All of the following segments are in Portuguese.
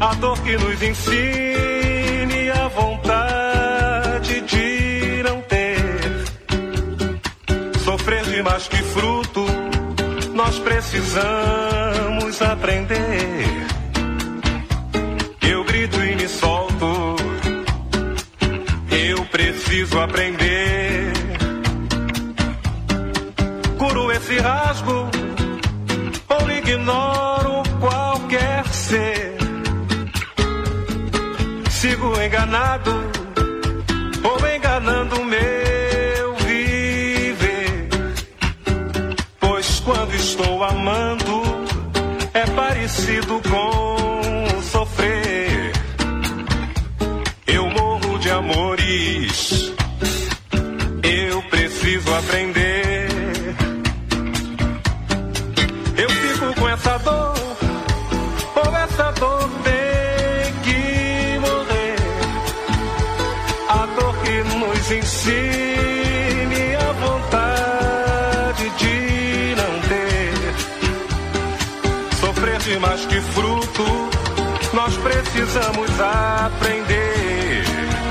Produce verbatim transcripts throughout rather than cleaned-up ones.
a dor que nos ensine a vontade de não ter. Sofrer de mais que fruto, nós precisamos aprender. Eu grito e me solto, eu preciso aprender. Curo esse rasgo ou ignoro qualquer ser. Sigo enganado ou enganando o meu viver. Pois quando estou amando é parecido com sofrer. Eu morro de amores, eu preciso aprender. Eu fico com essa dor, ou essa dor tem que morrer. A dor que nos ensine a vontade de não ter. Sofrer de mais que fruto, nós precisamos aprender.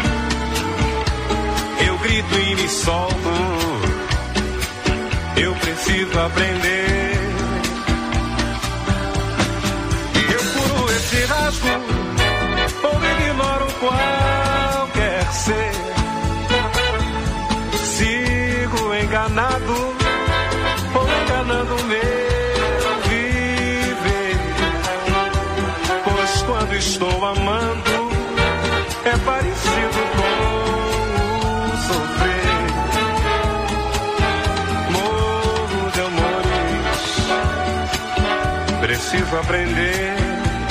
Eu grito e me solto, eu preciso aprender. Se rasgo ou ignoro qualquer ser. Sigo enganado ou enganando o meu viver. Pois quando estou amando é parecido com sofrer. Morro de amores, preciso aprender.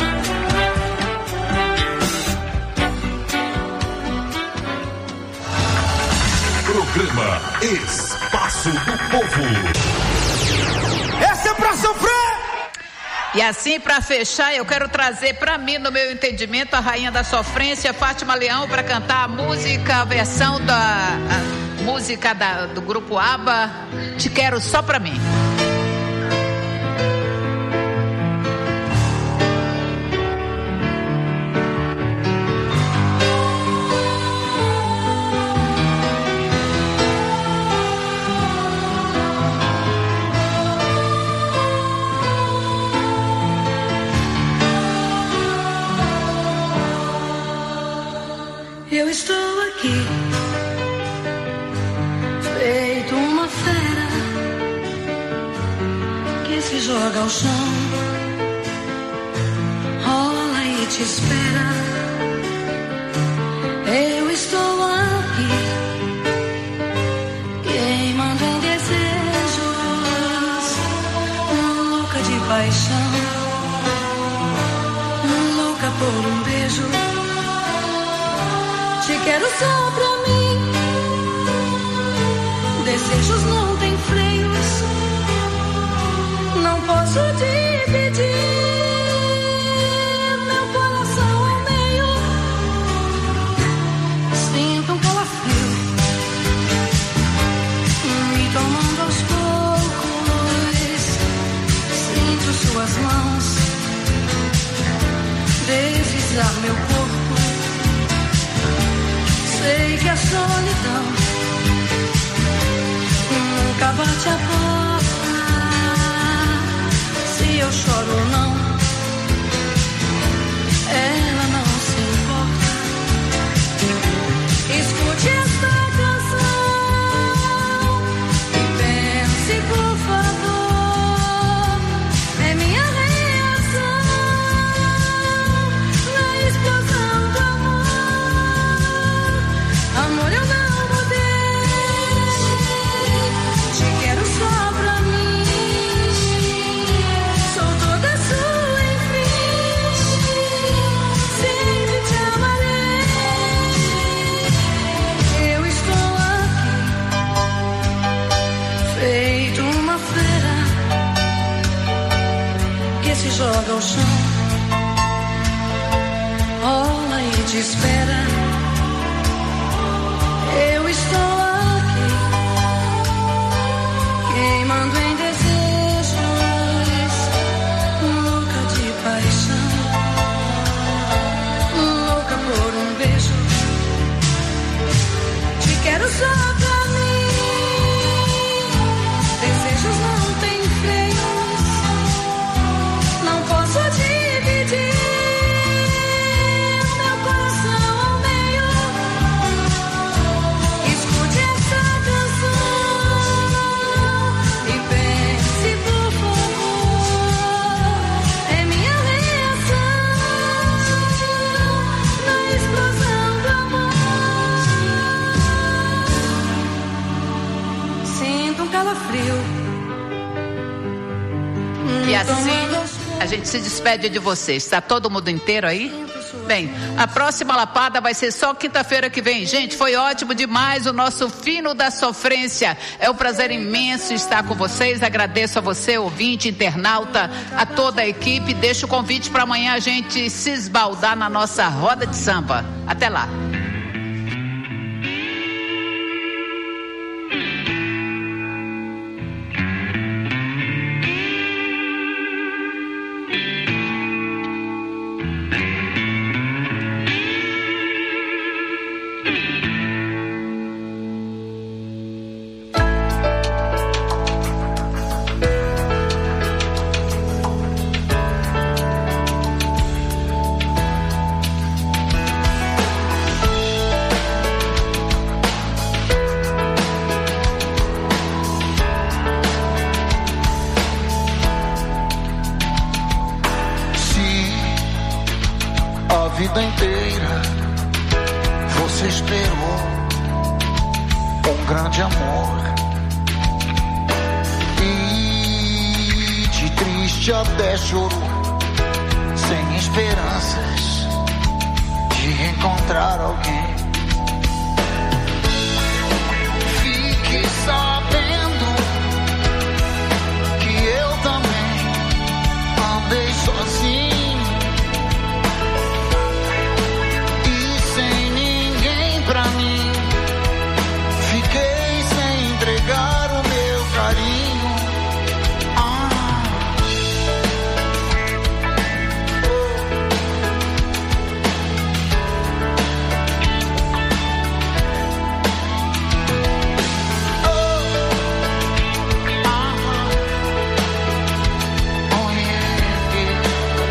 Programa Espaço do Povo. Essa é pra sofrer! E assim, para fechar, eu quero trazer para mim, no meu entendimento, a rainha da sofrência, Fátima Leão, para cantar a música, a versão da a música da, do grupo ABBA, Te Quero Só Pra Mim. Eu estou aqui, feito uma fera que se joga ao chão, rola e te espera. Eu estou aqui, queimando em desejos, louca de paixão, louca por um beijo. Te quero só pra mim. Desejos não têm freios, não posso dividir meu coração ao meio. Sinto um calafrio me tomando aos poucos. Sinto suas mãos deslizar meu corpo. Sei que a solidão nunca bate a porta. Se eu choro ou não, ela não se importa. Escute esta canção e pense, por favor. É minha reação na explosão do amor. Amor, eu não mudei. Te quero só pra mim. Sou toda sua, enfim. Sempre te amarei. Eu estou aqui, feito uma fera que se joga ao chão, rola e te espera. Eu estou aqui, queimando em desejos, louca de paixão, gente se despede de vocês. Está todo mundo inteiro aí? Bem, a próxima lapada vai ser só quinta-feira que vem. Gente, foi ótimo demais o nosso Fino da Sofrência. É um prazer imenso estar com vocês. Agradeço a você, ouvinte, internauta, a toda a equipe. Deixo o convite para amanhã a gente se esbaldar na nossa roda de samba. Até lá. vida inteira você esperou um grande amor e de triste até chorou, sem esperanças de encontrar alguém. Fique sabendo que eu também andei sozinho pra mim, fiquei sem entregar o meu carinho. Ah. Oh. Oh. Ah. Oh, yeah, yeah.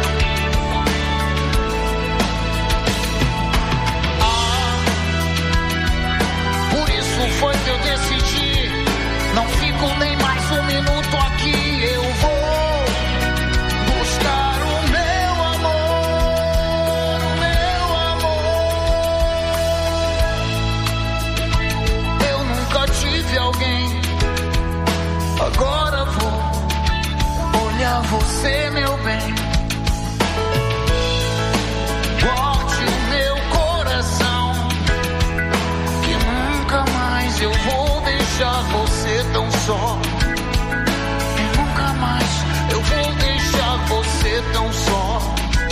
Foi que eu decidi, não fico nem mais um minuto aqui. Eu vou buscar o meu amor, o meu amor. Eu nunca tive alguém, agora vou olhar você, meu bem. Guarde o meu coração, eu vou deixar você tão só. E nunca mais eu vou deixar você tão só.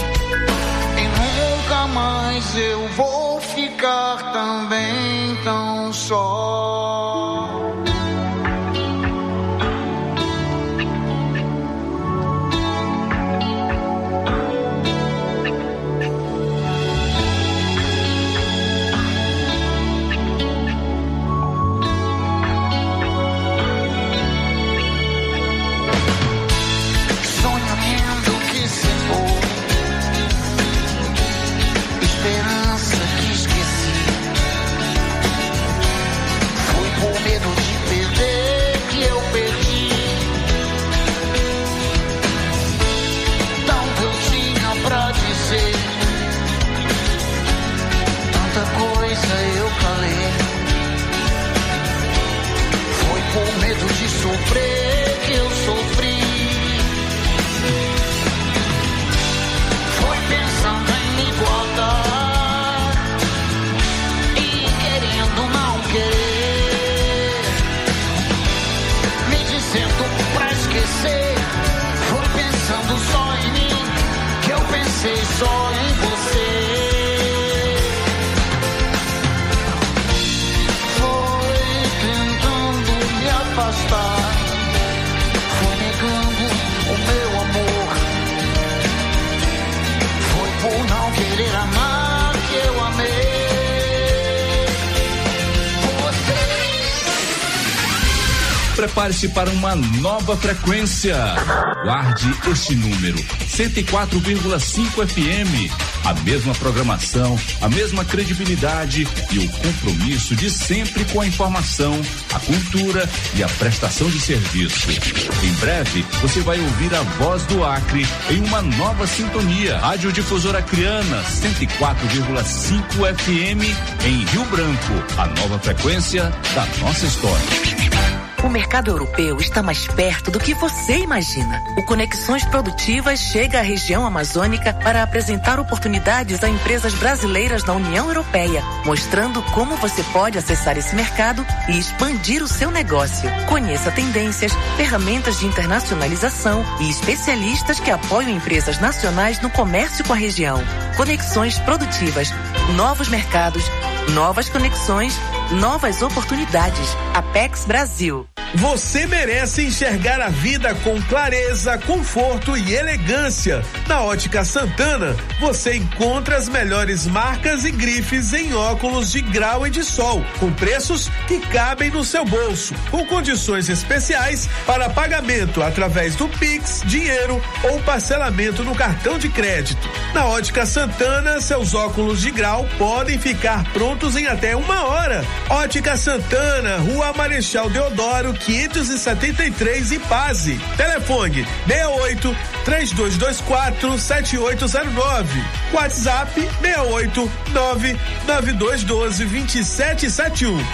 E nunca mais eu vou ficar também tão só. Esperança que esqueci, foi por medo de perder que eu perdi. Tanto eu tinha pra dizer, tanta coisa eu calei. Foi por medo de sofrer que eu sofri. Foi pensando em me guardar não querer, me dizendo pra esquecer. Foi pensando só em mim que eu pensei só em você. Foi tentando me afastar, foi negando o meu amor. Foi por não querer amar que eu amei. Prepare-se para uma nova frequência. Guarde este número, cento e quatro vírgula cinco F M. A mesma programação, a mesma credibilidade e o compromisso de sempre com a informação, a cultura e a prestação de serviço. Em breve, você vai ouvir a voz do Acre em uma nova sintonia. Rádio Difusora Acreana, cento e quatro vírgula cinco F M em Rio Branco. A nova frequência da nossa história. O mercado europeu está mais perto do que você imagina. O Conexões Produtivas chega à região amazônica para apresentar oportunidades a empresas brasileiras na União Europeia, mostrando como você pode acessar esse mercado e expandir o seu negócio. Conheça tendências, ferramentas de internacionalização e especialistas que apoiam empresas nacionais no comércio com a região. Conexões Produtivas. Novos mercados, novas conexões, novas oportunidades. Apex Brasil. Você merece enxergar a vida com clareza, conforto e elegância. Na Ótica Santana, você encontra as melhores marcas e grifes em óculos de grau e de sol, com preços que cabem no seu bolso, com condições especiais para pagamento através do Pix, dinheiro ou parcelamento no cartão de crédito. Na Ótica Santana, seus óculos de grau podem ficar prontos em até uma hora. Ótica Santana, Rua Marechal Deodoro, quinhentos e setenta e três, Ipase. Telefone seis oito, três dois dois quatro, sete oito zero nove. WhatsApp seis oito, nove nove dois um dois, dois sete sete um.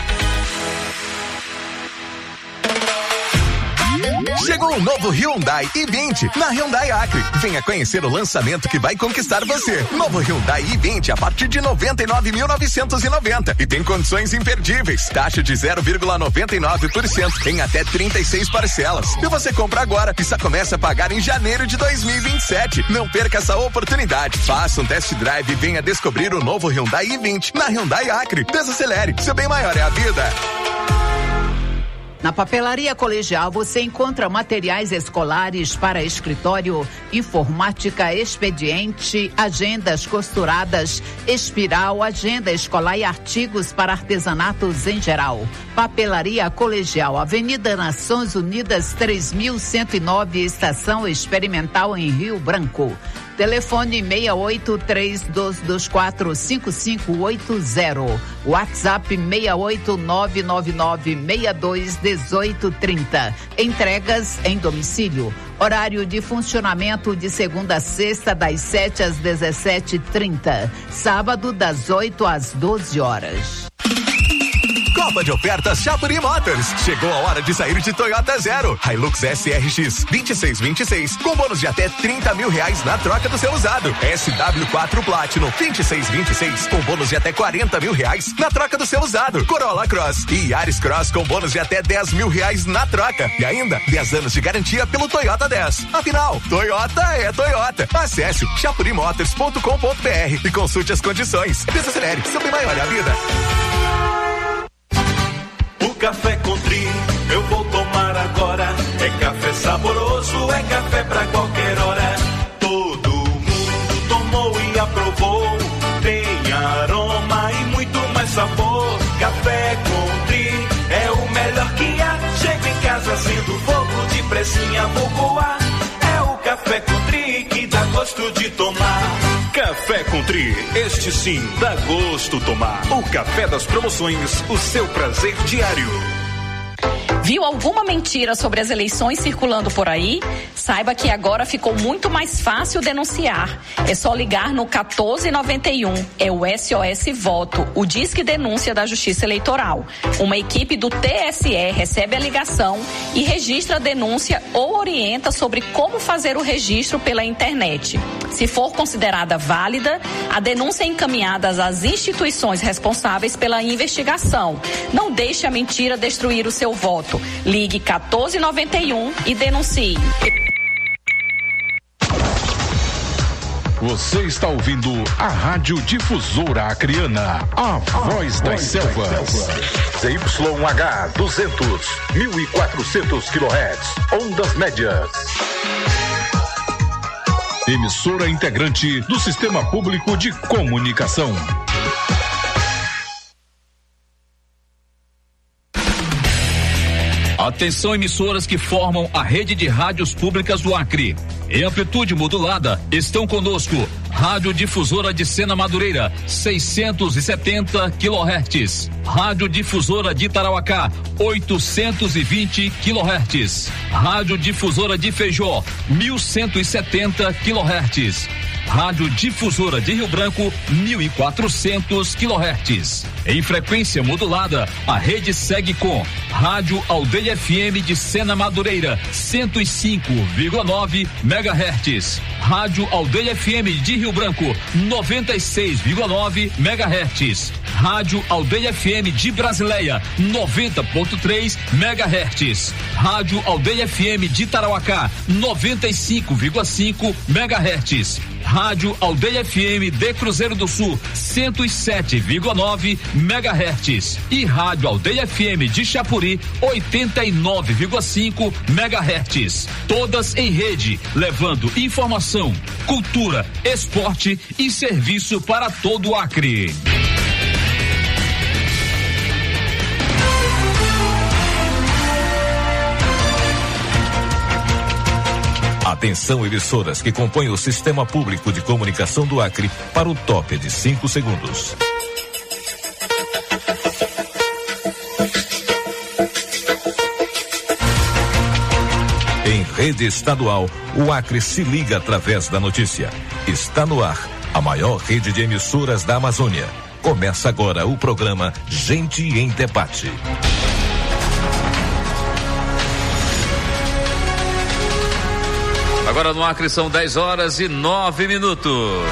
Chegou o novo Hyundai i vinte na Hyundai Acre. Venha conhecer o lançamento que vai conquistar você. Novo Hyundai i vinte a partir de noventa e nove mil novecentos e noventa e tem condições imperdíveis. Taxa de zero vírgula noventa e nove por cento em até trinta e seis parcelas. E você compra agora e só começa a pagar em janeiro de dois mil e vinte e sete. Não perca essa oportunidade. Faça um test drive e venha descobrir o novo Hyundai i vinte na Hyundai Acre. Desacelere, seu bem maior é a vida. Na Papelaria Colegial você encontra materiais escolares para escritório, informática, expediente, agendas costuradas, espiral, agenda escolar e artigos para artesanatos em geral. Papelaria Colegial, Avenida Nações Unidas três mil cento e nove, Estação Experimental em Rio Branco. Telefone seis oito, três dois dois quatro, cinco cinco oito zero. WhatsApp seis oito, nove nove nove, seis dois um oito três zero. Entregas em domicílio. Horário de funcionamento de segunda a sexta, das sete às dezessete e trinta. Sábado, das oito às doze horas. Copa de ofertas Chapuri Motors. Chegou a hora de sair de Toyota Zero. Hilux S R X vinte e seis vinte e seis com bônus de até trinta mil reais na troca do seu usado. S W quatro Platinum vinte e seis vinte e seis com bônus de até quarenta mil reais na troca do seu usado. Corolla Cross e Yaris Cross com bônus de até dez mil reais na troca. E ainda dez anos de garantia pelo Toyota dez. Afinal, Toyota é Toyota. Acesse chapuri motors ponto com ponto b r e consulte as condições. Desacelere, seu bem maior é a vida. Café Country, eu vou tomar agora. É café saboroso, é café pra qualquer hora. Todo mundo tomou e aprovou. Tem aroma e muito mais sabor. Café Country é o melhor que há. Chego em casa sendo fogo, de pressinha vou voar. É o Café Country que dá gosto de tomar. Café Country, este sim dá gosto tomar. O café das promoções, o seu prazer diário. Viu alguma mentira sobre as eleições circulando por aí? Saiba que agora ficou muito mais fácil denunciar. É só ligar no quatorze noventa e um. É o S O S Voto, o Disque Denúncia da Justiça Eleitoral. Uma equipe do T S E recebe a ligação e registra a denúncia ou orienta sobre como fazer o registro pela internet. Se for considerada válida, a denúncia é encaminhada às instituições responsáveis pela investigação. Não deixe a mentira destruir o seu voto. Ligue quatorze noventa e um e denuncie. Você está ouvindo a Rádio Difusora Acreana, a voz das selvas. Z Y H duzentos, mil e quatrocentos quilohertz, ondas médias. Emissora integrante do Sistema Público de Comunicação. Atenção, emissoras que formam a rede de rádios públicas do Acre. Em amplitude modulada, estão conosco Rádio Difusora de Sena Madureira, seiscentos e setenta quilohertz. Rádio Difusora de Tarauacá, oitocentos e vinte quilohertz. Rádio Difusora de Feijó, mil cento e setenta quilohertz. Rádio Difusora de Rio Branco, mil e quatrocentos quilohertz. Em frequência modulada, a rede segue com Rádio Aldeia F M de Sena Madureira, cento e cinco vírgula nove megahertz. Rádio Aldeia F M de Rio Branco, noventa e seis vírgula nove megahertz. Rádio Aldeia F M de Brasileia, noventa ponto três megahertz. Rádio Aldeia F M de Tarauacá, noventa e cinco vírgula cinco megahertz. Rádio Aldeia F M de Cruzeiro do Sul, cento e sete vírgula nove megahertz. E Rádio Aldeia F M de Chapuri, oitenta e nove vírgula cinco megahertz. Todas em rede, levando informação, cultura, esporte e serviço para todo o Acre. Atenção, emissoras que compõem o Sistema Público de Comunicação do Acre para o top de cinco segundos. Em rede estadual, o Acre se liga através da notícia. Está no ar a maior rede de emissoras da Amazônia. Começa agora o programa Gente em Debate. Agora no Acre são dez horas e nove minutos.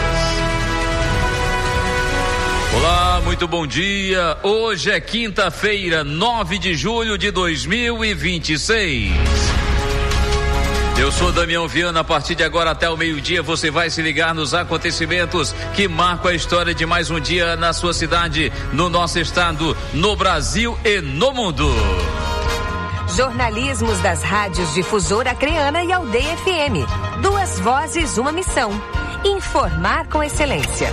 Olá, muito bom dia. Hoje é quinta-feira, nove de julho de dois mil e vinte e seis. Eu sou Damião Viana. A partir de agora até o meio-dia você vai se ligar nos acontecimentos que marcam a história de mais um dia na sua cidade, no nosso estado, no Brasil e no mundo. Jornalismos das rádios Difusora Acreana e Aldeia F M. Duas vozes, uma missão. Informar com excelência.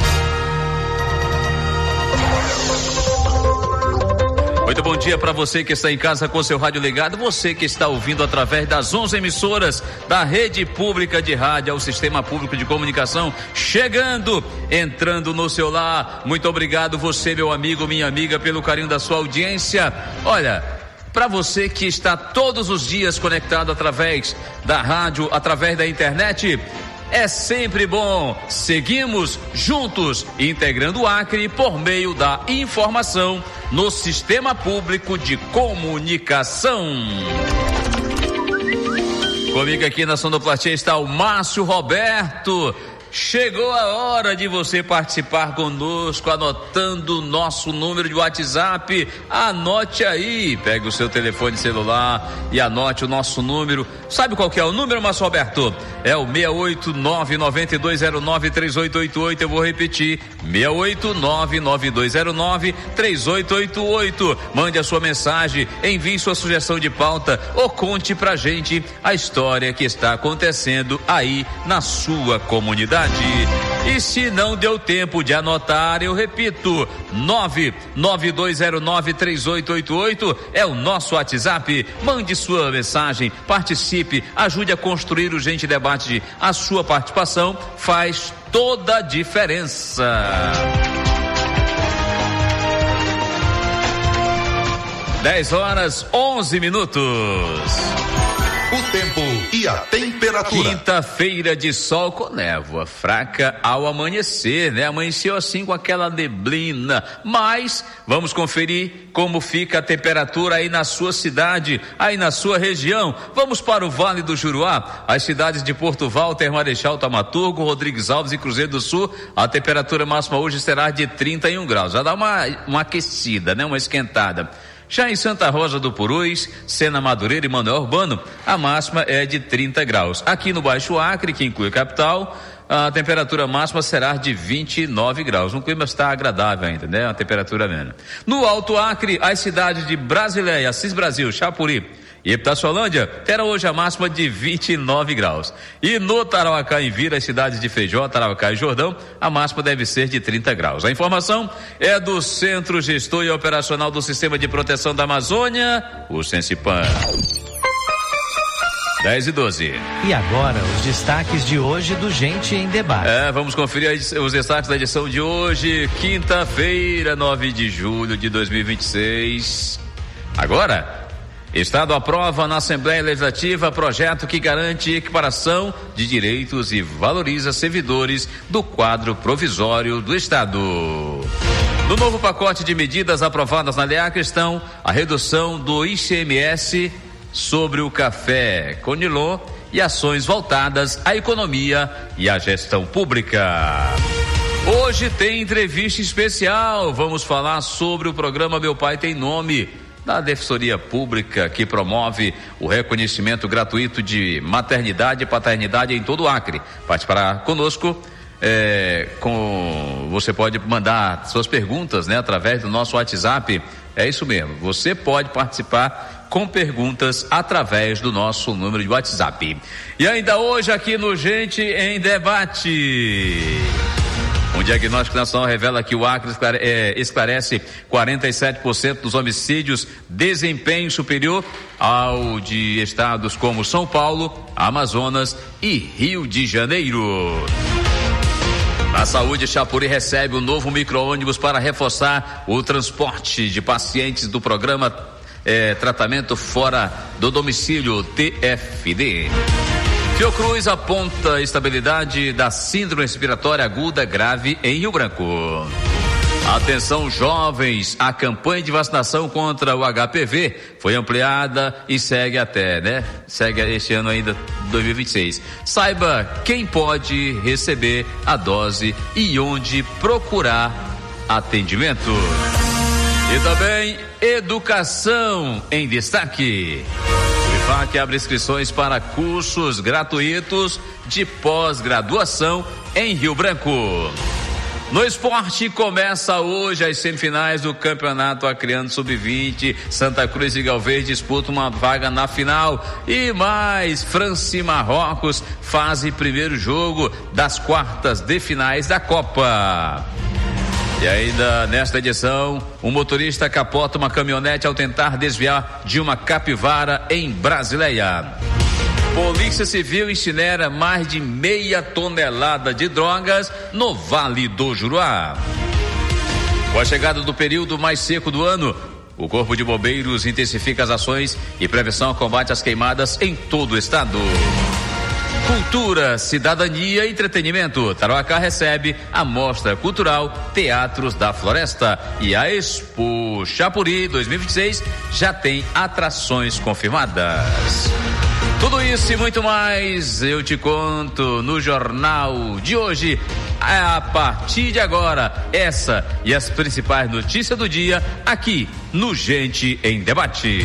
Muito bom dia para você que está em casa com seu rádio ligado, você que está ouvindo através das onze emissoras da rede pública de rádio, ao Sistema Público de Comunicação, chegando, entrando no seu lar. Muito obrigado você, meu amigo, minha amiga, pelo carinho da sua audiência. Olha, para você que está todos os dias conectado através da rádio, através da internet, é sempre bom. Seguimos juntos, integrando o Acre por meio da informação no Sistema Público de Comunicação. Comigo aqui na sonoplastia está o Márcio Roberto. Chegou a hora de você participar conosco, anotando o nosso número de WhatsApp. Anote aí, pegue o seu telefone celular e anote o nosso número. Sabe qual que é o número, Márcio Roberto? É o seis oito nove, nove dois zero nove, três oito oito oito. Eu vou repetir, seis oito nove, nove dois zero nove, três oito oito oito. Mande a sua mensagem, envie sua sugestão de pauta ou conte pra gente a história que está acontecendo aí na sua comunidade. E se não deu tempo de anotar, eu repito, nove nove dois zero nove, três oito oito oito é o nosso WhatsApp. Mande sua mensagem, participe, ajude a construir o Gente Debate. A sua participação faz toda a diferença. dez horas, onze minutos. O tempo e a temperatura. Quinta-feira de sol com névoa fraca ao amanhecer, né? Amanheceu assim com aquela neblina, mas vamos conferir como fica a temperatura aí na sua cidade, aí na sua região. Vamos para o Vale do Juruá, as cidades de Porto Walter, Marechal Tamaturgo, Rodrigues Alves e Cruzeiro do Sul. A temperatura máxima hoje será de trinta e um graus. Já dá uma, uma aquecida, né? Uma esquentada. Já em Santa Rosa do Purus, Sena Madureira e Manoel Urbano, a máxima é de trinta graus. Aqui no Baixo Acre, que inclui a capital, a temperatura máxima será de vinte e nove graus. O clima está agradável ainda, né? A temperatura amena. No Alto Acre, as cidades de Brasileia, Assis Brasil, Chapuri e Epitaçolândia terá hoje a máxima de vinte e nove graus. E no Tarauacá, em Vira, as cidades de Feijó, Tarauacá e Jordão, a máxima deve ser de trinta graus. A informação é do Centro Gestor e Operacional do Sistema de Proteção da Amazônia, o Sensipan. dez e doze. E agora, os destaques de hoje do Gente em Debate. É, vamos conferir os destaques da edição de hoje, quinta-feira, nove de julho de dois mil e vinte e seis. Agora, Estado aprova na Assembleia Legislativa projeto que garante equiparação de direitos e valoriza servidores do quadro provisório do Estado. No novo pacote de medidas aprovadas na LEAC estão a redução do I C M S sobre o café Conilon e ações voltadas à economia e à gestão pública. Hoje tem entrevista especial, vamos falar sobre o programa Meu Pai Tem Nome, da Defensoria Pública, que promove o reconhecimento gratuito de maternidade e paternidade em todo o Acre. Participará conosco, é, com, você pode mandar suas perguntas, né, através do nosso WhatsApp. É isso mesmo, você pode participar com perguntas através do nosso número de WhatsApp. E ainda hoje aqui no Gente em Debate, um diagnóstico nacional revela que o Acre esclarece quarenta e sete por cento dos homicídios, desempenho superior ao de estados como São Paulo, Amazonas e Rio de Janeiro. A Saúde Chapuri recebe o novo micro-ônibus para reforçar o transporte de pacientes do programa eh, Tratamento Fora do Domicílio, T F D. Fiocruz aponta a estabilidade da síndrome respiratória aguda grave em Rio Branco. Atenção jovens, a campanha de vacinação contra o H P V foi ampliada e segue até, né? Segue este ano ainda, dois mil e vinte e seis. Saiba quem pode receber a dose e onde procurar atendimento. E também educação em destaque. O IFAC abre inscrições para cursos gratuitos de pós-graduação em Rio Branco. No esporte, começa hoje as semifinais do Campeonato Acreano sub vinte. Santa Cruz e Galvez disputam uma vaga na final. E mais, França e Marrocos fazem primeiro jogo das quartas de finais da Copa. E ainda nesta edição, um motorista capota uma caminhonete ao tentar desviar de uma capivara em Brasileia. Polícia Civil incinera mais de meia tonelada de drogas no Vale do Juruá. Com a chegada do período mais seco do ano, o Corpo de Bombeiros intensifica as ações e prevenção ao combate às queimadas em todo o estado. Cultura, cidadania e entretenimento. Tarauacá recebe a Mostra Cultural Teatros da Floresta e a Expo Chapuri dois mil e vinte e seis já tem atrações confirmadas. Tudo isso e muito mais eu te conto no Jornal de hoje. A partir de agora, essa e as principais notícias do dia aqui no Gente em Debate.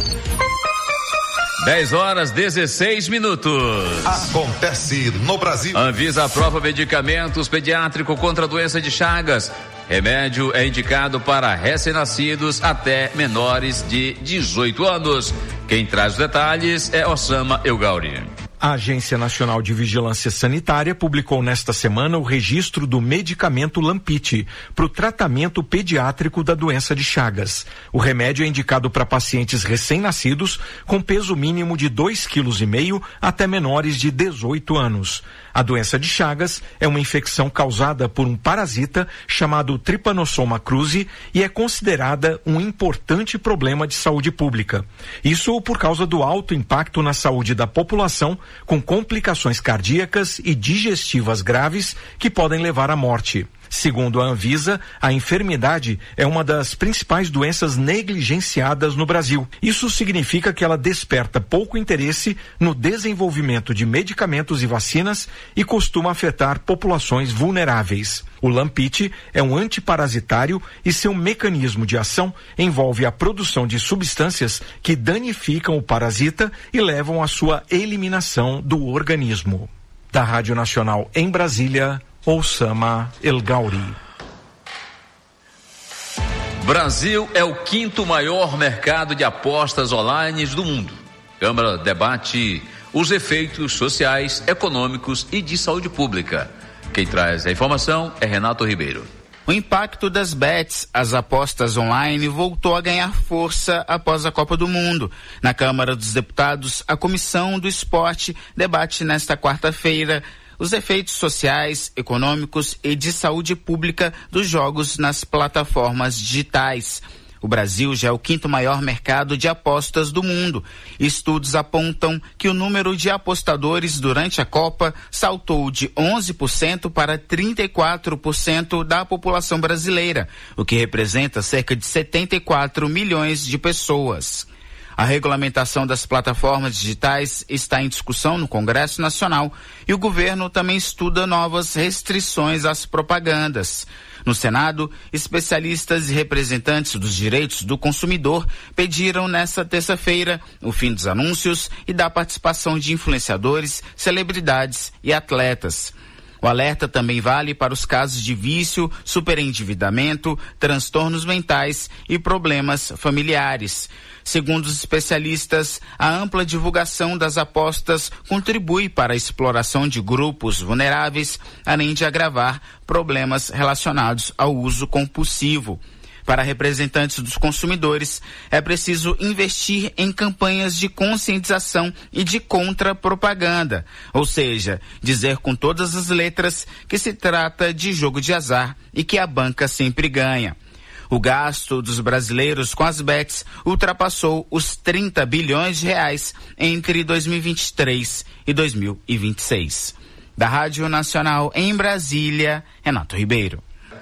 dez horas, dezesseis minutos. Acontece no Brasil. Anvisa aprova medicamentos pediátricos contra a doença de Chagas. Remédio é indicado para recém-nascidos até menores de dezoito anos. Quem traz os detalhes é Osama Elgauri. A Agência Nacional de Vigilância Sanitária publicou nesta semana o registro do medicamento Lampite para o tratamento pediátrico da doença de Chagas. O remédio é indicado para pacientes recém-nascidos com peso mínimo de dois vírgula cinco quilos até menores de dezoito anos. A doença de Chagas é uma infecção causada por um parasita chamado Trypanosoma cruzi e é considerada um importante problema de saúde pública. Isso por causa do alto impacto na saúde da população, com complicações cardíacas e digestivas graves que podem levar à morte. Segundo a Anvisa, a enfermidade é uma das principais doenças negligenciadas no Brasil. Isso significa que ela desperta pouco interesse no desenvolvimento de medicamentos e vacinas e costuma afetar populações vulneráveis. O Lampite é um antiparasitário e seu mecanismo de ação envolve a produção de substâncias que danificam o parasita e levam à sua eliminação do organismo. Da Rádio Nacional em Brasília, Osama Elgauri. Brasil é o quinto maior mercado de apostas online do mundo. Câmara debate os efeitos sociais, econômicos e de saúde pública. Quem traz a informação é Renato Ribeiro. O impacto das bets, as apostas online, voltou a ganhar força após a Copa do Mundo. Na Câmara dos Deputados, a Comissão do Esporte debate nesta quarta-feira os efeitos sociais, econômicos e de saúde pública dos jogos nas plataformas digitais. O Brasil já é o quinto maior mercado de apostas do mundo. Estudos apontam que o número de apostadores durante a Copa saltou de onze por cento para trinta e quatro por cento da população brasileira, o que representa cerca de setenta e quatro milhões de pessoas. A regulamentação das plataformas digitais está em discussão no Congresso Nacional e o governo também estuda novas restrições às propagandas. No Senado, especialistas e representantes dos direitos do consumidor pediram nesta terça-feira o fim dos anúncios e da participação de influenciadores, celebridades e atletas. O alerta também vale para os casos de vício, superendividamento, transtornos mentais e problemas familiares. Segundo os especialistas, a ampla divulgação das apostas contribui para a exploração de grupos vulneráveis, além de agravar problemas relacionados ao uso compulsivo. Para representantes dos consumidores, é preciso investir em campanhas de conscientização e de contra-propaganda, ou seja, dizer com todas as letras que se trata de jogo de azar e que a banca sempre ganha. O gasto dos brasileiros com as bets ultrapassou os trinta bilhões de reais entre dois mil e vinte e três e dois mil e vinte e seis. Da Rádio Nacional em Brasília, Renato Ribeiro.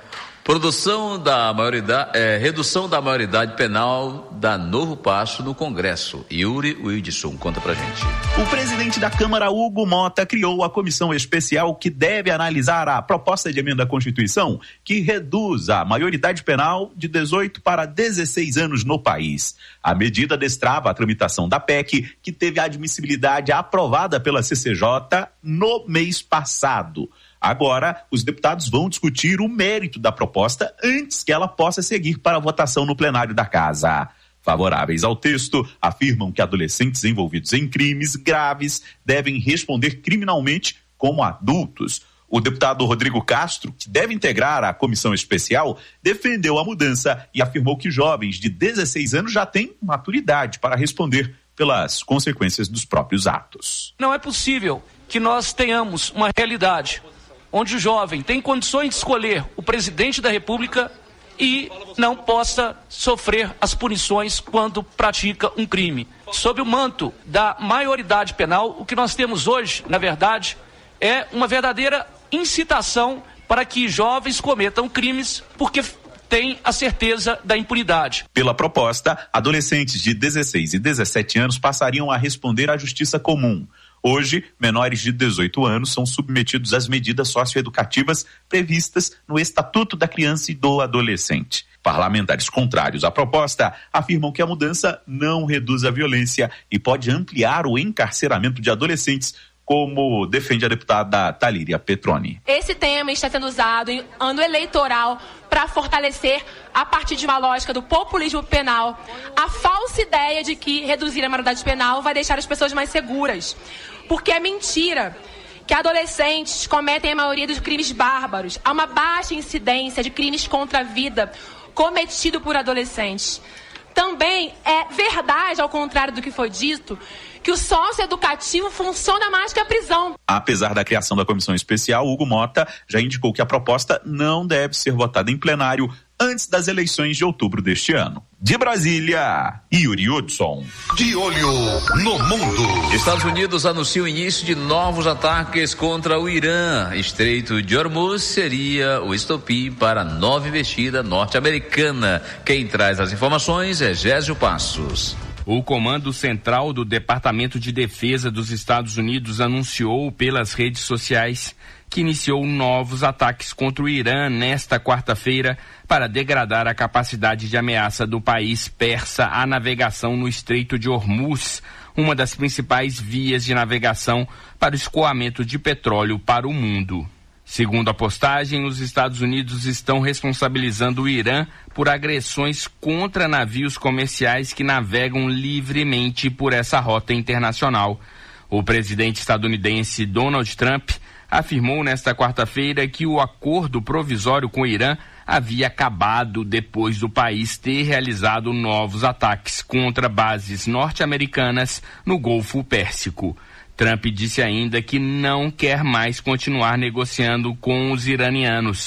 Produção da maioridade, é, redução da maioridade penal da Novo Passo no Congresso. Yuri Wilson, conta pra gente. O presidente da Câmara, Hugo Mota, criou a comissão especial que deve analisar a proposta de emenda à Constituição que reduz a maioridade penal de dezoito para dezesseis anos no país. A medida destrava a tramitação da P E C, que teve a admissibilidade aprovada pela C C J no mês passado. Agora, os deputados vão discutir o mérito da proposta antes que ela possa seguir para a votação no plenário da Casa. Favoráveis ao texto, afirmam que adolescentes envolvidos em crimes graves devem responder criminalmente como adultos. O deputado Rodrigo Castro, que deve integrar a comissão especial, defendeu a mudança e afirmou que jovens de dezesseis anos já têm maturidade para responder pelas consequências dos próprios atos. Não é possível que nós tenhamos uma realidade onde o jovem tem condições de escolher o presidente da República e não possa sofrer as punições quando pratica um crime. Sob o manto da maioridade penal, o que nós temos hoje, na verdade, é uma verdadeira incitação para que jovens cometam crimes porque têm a certeza da impunidade. Pela proposta, adolescentes de dezesseis e dezessete anos passariam a responder à justiça comum. Hoje, menores de dezoito anos são submetidos às medidas socioeducativas previstas no Estatuto da Criança e do Adolescente. Parlamentares contrários à proposta afirmam que a mudança não reduz a violência e pode ampliar o encarceramento de adolescentes, como defende a deputada Talíria Petroni. Esse tema está sendo usado em ano eleitoral para fortalecer, a partir de uma lógica do populismo penal, a falsa ideia de que reduzir a maioridade penal vai deixar as pessoas mais seguras. Porque é mentira que adolescentes cometem a maioria dos crimes bárbaros. Há uma baixa incidência de crimes contra a vida cometido por adolescentes. Também é verdade, ao contrário do que foi dito, que o socioeducativo funciona mais que a prisão. Apesar da criação da comissão especial, Hugo Mota já indicou que a proposta não deve ser votada em plenário antes das eleições de outubro deste ano. De Brasília, Yuri Hudson. De olho no mundo. Estados Unidos anuncia o início de novos ataques contra o Irã. Estreito de Hormuz seria o estopim para a nova investida norte-americana. Quem traz as informações é Gésio Passos. O Comando Central do Departamento de Defesa dos Estados Unidos anunciou pelas redes sociais que iniciou novos ataques contra o Irã nesta quarta-feira para degradar a capacidade de ameaça do país persa à navegação no Estreito de Hormuz, uma das principais vias de navegação para o escoamento de petróleo para o mundo. Segundo a postagem, os Estados Unidos estão responsabilizando o Irã por agressões contra navios comerciais que navegam livremente por essa rota internacional. O presidente estadunidense Donald Trump afirmou nesta quarta-feira que o acordo provisório com o Irã havia acabado depois do país ter realizado novos ataques contra bases norte-americanas no Golfo Pérsico. Trump disse ainda que não quer mais continuar negociando com os iranianos.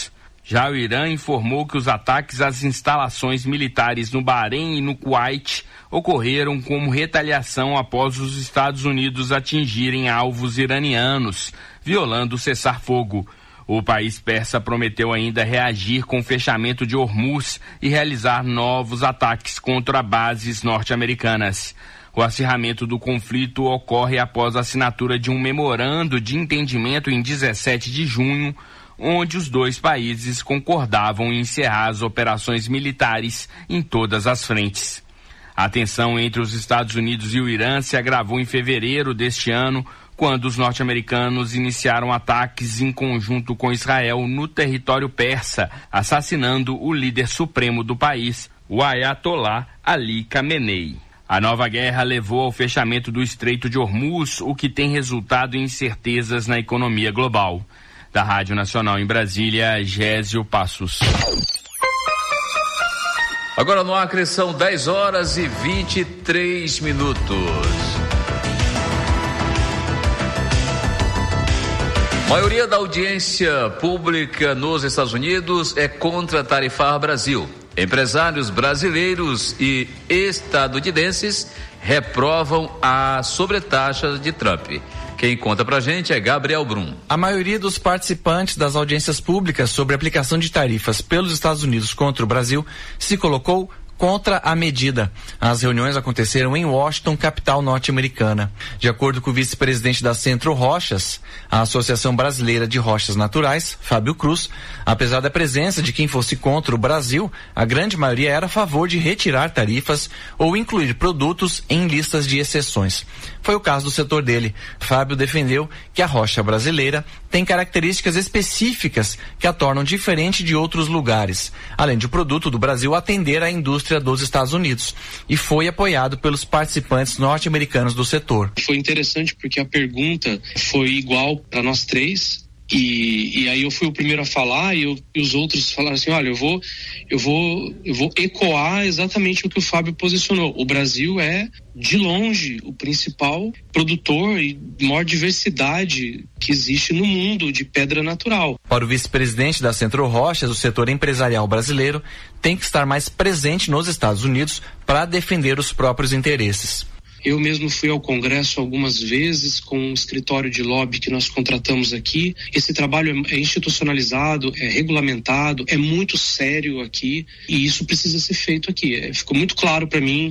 Já o Irã informou que os ataques às instalações militares no Bahrein e no Kuwait ocorreram como retaliação após os Estados Unidos atingirem alvos iranianos, violando o cessar-fogo. O país persa prometeu ainda reagir com o fechamento de Hormuz e realizar novos ataques contra bases norte-americanas. O acirramento do conflito ocorre após a assinatura de um memorando de entendimento em dezessete de junho, onde os dois países concordavam em encerrar as operações militares em todas as frentes. A tensão entre os Estados Unidos e o Irã se agravou em fevereiro deste ano, quando os norte-americanos iniciaram ataques em conjunto com Israel no território persa, assassinando o líder supremo do país, o Ayatollah Ali Khamenei. A nova guerra levou ao fechamento do Estreito de Hormuz, o que tem resultado em incertezas na economia global. Da Rádio Nacional em Brasília, Gésio Passos. Agora no Acre são dez horas e vinte e três minutos. A maioria da audiência pública nos Estados Unidos é contra tarifar Brasil. Empresários brasileiros e estadunidenses reprovam a sobretaxa de Trump. Quem conta pra gente é Gabriel Brum. A maioria dos participantes das audiências públicas sobre aplicação de tarifas pelos Estados Unidos contra o Brasil se colocou contra a medida. As reuniões aconteceram em Washington, capital norte-americana. De acordo com o vice-presidente da Centro Rochas, a Associação Brasileira de Rochas Naturais, Fábio Cruz, apesar da presença de quem fosse contra o Brasil, a grande maioria era a favor de retirar tarifas ou incluir produtos em listas de exceções. Foi o caso do setor dele. Fábio defendeu que a rocha brasileira tem características específicas que a tornam diferente de outros lugares, além de o produto do Brasil atender à indústria dos Estados Unidos, e foi apoiado pelos participantes norte-americanos do setor. Foi interessante porque a pergunta foi igual para nós três. E, e aí eu fui o primeiro a falar e, eu, e os outros falaram assim, olha, eu vou, eu vou, eu vou ecoar exatamente o que o Fábio posicionou. O Brasil é, de longe, o principal produtor e maior diversidade que existe no mundo de pedra natural. Para o vice-presidente da Centro Rochas, o setor empresarial brasileiro tem que estar mais presente nos Estados Unidos para defender os próprios interesses. Eu mesmo fui ao Congresso algumas vezes com um escritório de lobby que nós contratamos aqui. Esse trabalho é institucionalizado, é regulamentado, é muito sério aqui e isso precisa ser feito aqui. É, ficou muito claro para mim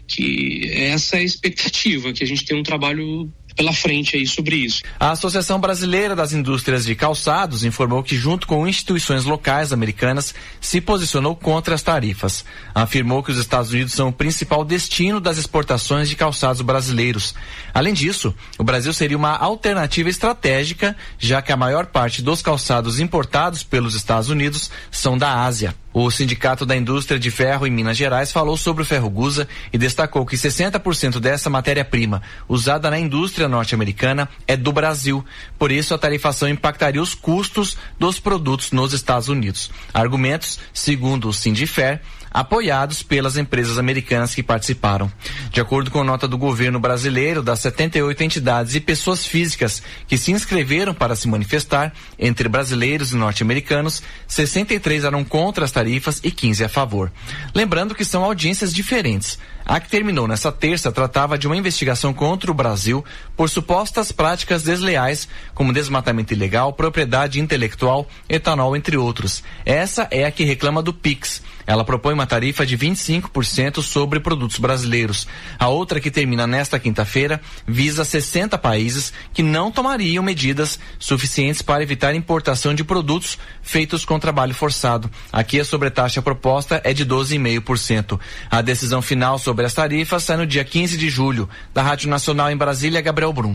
que essa é a expectativa, que a gente tem um trabalho pela frente aí sobre isso. A Associação Brasileira das Indústrias de Calçados informou que, junto com instituições locais americanas, se posicionou contra as tarifas. Afirmou que os Estados Unidos são o principal destino das exportações de calçados brasileiros. Além disso, o Brasil seria uma alternativa estratégica, já que a maior parte dos calçados importados pelos Estados Unidos são da Ásia. O Sindicato da Indústria de Ferro em Minas Gerais falou sobre o ferro Gusa e destacou que sessenta por cento dessa matéria-prima usada na indústria norte-americana é do Brasil. Por isso, a tarifação impactaria os custos dos produtos nos Estados Unidos. Argumentos, segundo o Sindifer, apoiados pelas empresas americanas que participaram. De acordo com a nota do governo brasileiro, das setenta e oito entidades e pessoas físicas que se inscreveram para se manifestar, entre brasileiros e norte-americanos, sessenta e três eram contra as tarifas e quinze a favor. Lembrando que são audiências diferentes. A que terminou nesta terça tratava de uma investigação contra o Brasil por supostas práticas desleais, como desmatamento ilegal, propriedade intelectual, etanol, entre outros. Essa é a que reclama do PIX. Ela propõe uma tarifa de vinte e cinco por cento sobre produtos brasileiros. A outra, que termina nesta quinta-feira, visa sessenta países que não tomariam medidas suficientes para evitar importação de produtos feitos com trabalho forçado. Aqui a sobretaxa proposta é de doze vírgula cinco por cento. A decisão final sobre as tarifas sai no dia quinze de julho. Da Rádio Nacional em Brasília, Gabriel Brum.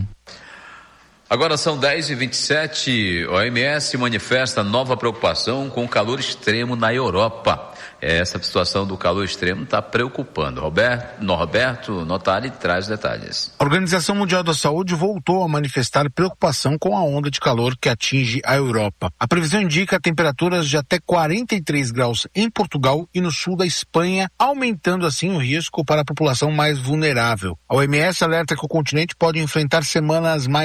Agora são dez e vinte e sete. O O M S manifesta nova preocupação com o calor extremo na Europa. Essa situação do calor extremo está preocupando. Roberto, Norberto Notari traz detalhes. A Organização Mundial da Saúde voltou a manifestar preocupação com a onda de calor que atinge a Europa. A previsão indica temperaturas de até quarenta e três graus em Portugal e no sul da Espanha, aumentando assim o risco para a população mais vulnerável. A O M S alerta que o continente pode enfrentar semanas mais mortais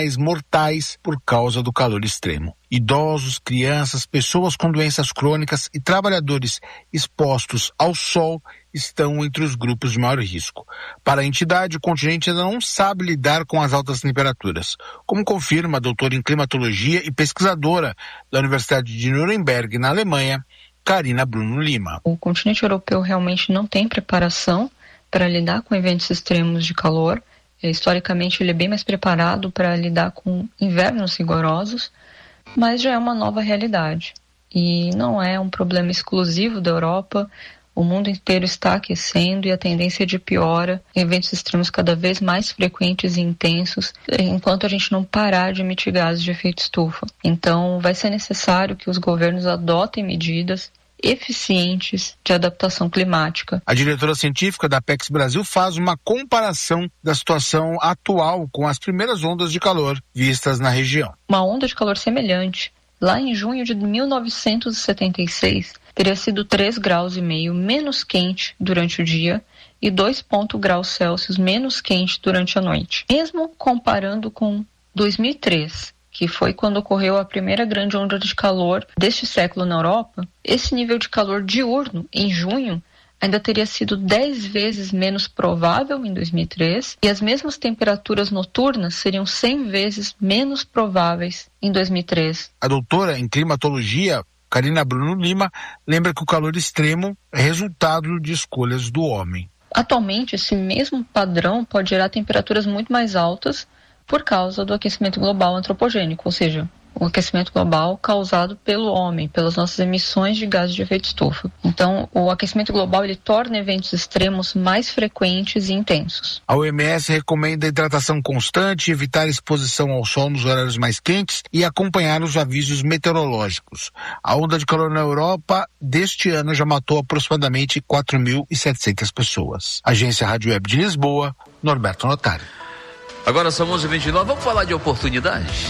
fatais por causa do calor extremo. Idosos, crianças, pessoas com doenças crônicas e trabalhadores expostos ao sol estão entre os grupos de maior risco. Para a entidade, o continente ainda não sabe lidar com as altas temperaturas, como confirma a doutora em climatologia e pesquisadora da Universidade de Nuremberg, na Alemanha, Karina Bruno Lima. O continente europeu realmente não tem preparação para lidar com eventos extremos de calor. Historicamente, ele é bem mais preparado para lidar com invernos rigorosos, mas já é uma nova realidade. E não é um problema exclusivo da Europa. O mundo inteiro está aquecendo e a tendência é de piora, eventos extremos cada vez mais frequentes e intensos, enquanto a gente não parar de emitir gases de efeito estufa. Então, vai ser necessário que os governos adotem medidas eficientes de adaptação climática. A diretora científica da Apex Brasil faz uma comparação da situação atual com as primeiras ondas de calor vistas na região. Uma onda de calor semelhante, lá em junho de mil novecentos e setenta e seis, teria sido três graus e meio menos quente durante o dia e dois graus Celsius menos quente durante a noite. Mesmo comparando com dois mil e três, que foi quando ocorreu a primeira grande onda de calor deste século na Europa, esse nível de calor diurno, em junho, ainda teria sido dez vezes menos provável em dois mil e três e as mesmas temperaturas noturnas seriam cem vezes menos prováveis em dois mil e três. A doutora em climatologia, Karina Bruno Lima, lembra que o calor extremo é resultado de escolhas do homem. Atualmente, esse mesmo padrão pode gerar temperaturas muito mais altas por causa do aquecimento global antropogênico, ou seja, o aquecimento global causado pelo homem, pelas nossas emissões de gases de efeito estufa. Então, o aquecimento global ele torna eventos extremos mais frequentes e intensos. A O M S recomenda hidratação constante, evitar exposição ao sol nos horários mais quentes e acompanhar os avisos meteorológicos. A onda de calor na Europa deste ano já matou aproximadamente quatro mil e setecentas pessoas. Agência Rádio Web de Lisboa, Norberto Notari. Agora são onze e vinte e nove, vamos falar de oportunidades.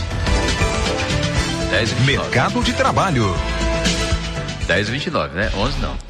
dez e vinte e nove. Mercado de trabalho. dez e vinte e nove, né? onze não.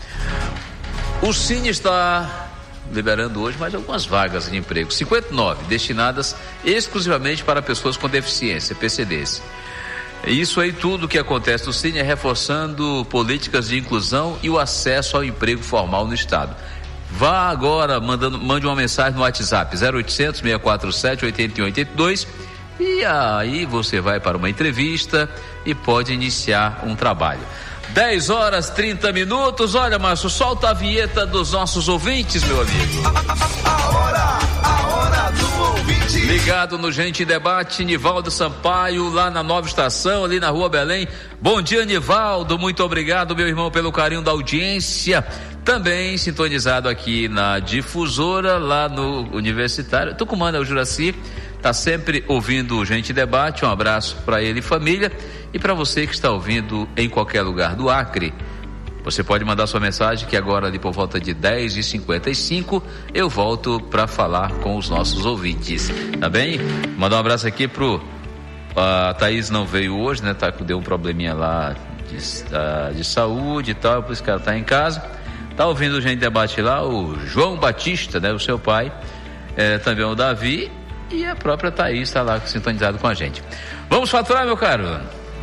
O Cine está liberando hoje mais algumas vagas de emprego. cinquenta e nove destinadas exclusivamente para pessoas com deficiência, P C Ds. Isso aí, tudo que acontece no Cine é reforçando políticas de inclusão e o acesso ao emprego formal no Estado. Vá agora, mandando, mande uma mensagem no WhatsApp zero oitocentos, seis quatro sete, oito um oito dois e aí você vai para uma entrevista e pode iniciar um trabalho. dez horas e trinta minutos. Olha, Márcio, solta a vinheta dos nossos ouvintes, meu amigo. A, a hora, a hora do ouvinte. Ligado no Gente em Debate, Nivaldo Sampaio, lá na Nova Estação, ali na Rua Belém. Bom dia, Nivaldo, muito obrigado, meu irmão, pelo carinho da audiência. Também sintonizado aqui na Difusora, lá no Universitário. Tucumã, o Juraci, tá sempre ouvindo o Gente em Debate. Um abraço para ele e família. E para você que está ouvindo em qualquer lugar do Acre, você pode mandar sua mensagem, que agora ali por volta de dez e cinquenta e cinco eu volto para falar com os nossos ouvintes, tá bem? Mandar um abraço aqui pro a Thaís, não veio hoje, né? Tá, deu um probleminha lá de, uh, de saúde e tal, por isso que ela tá em casa. Tá ouvindo o Gente Debate lá, o João Batista, né? O seu pai, é, também o Davi e a própria Thaís está lá sintonizado com a gente. Vamos faturar, meu caro?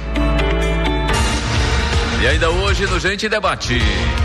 E ainda hoje no Gente Debate.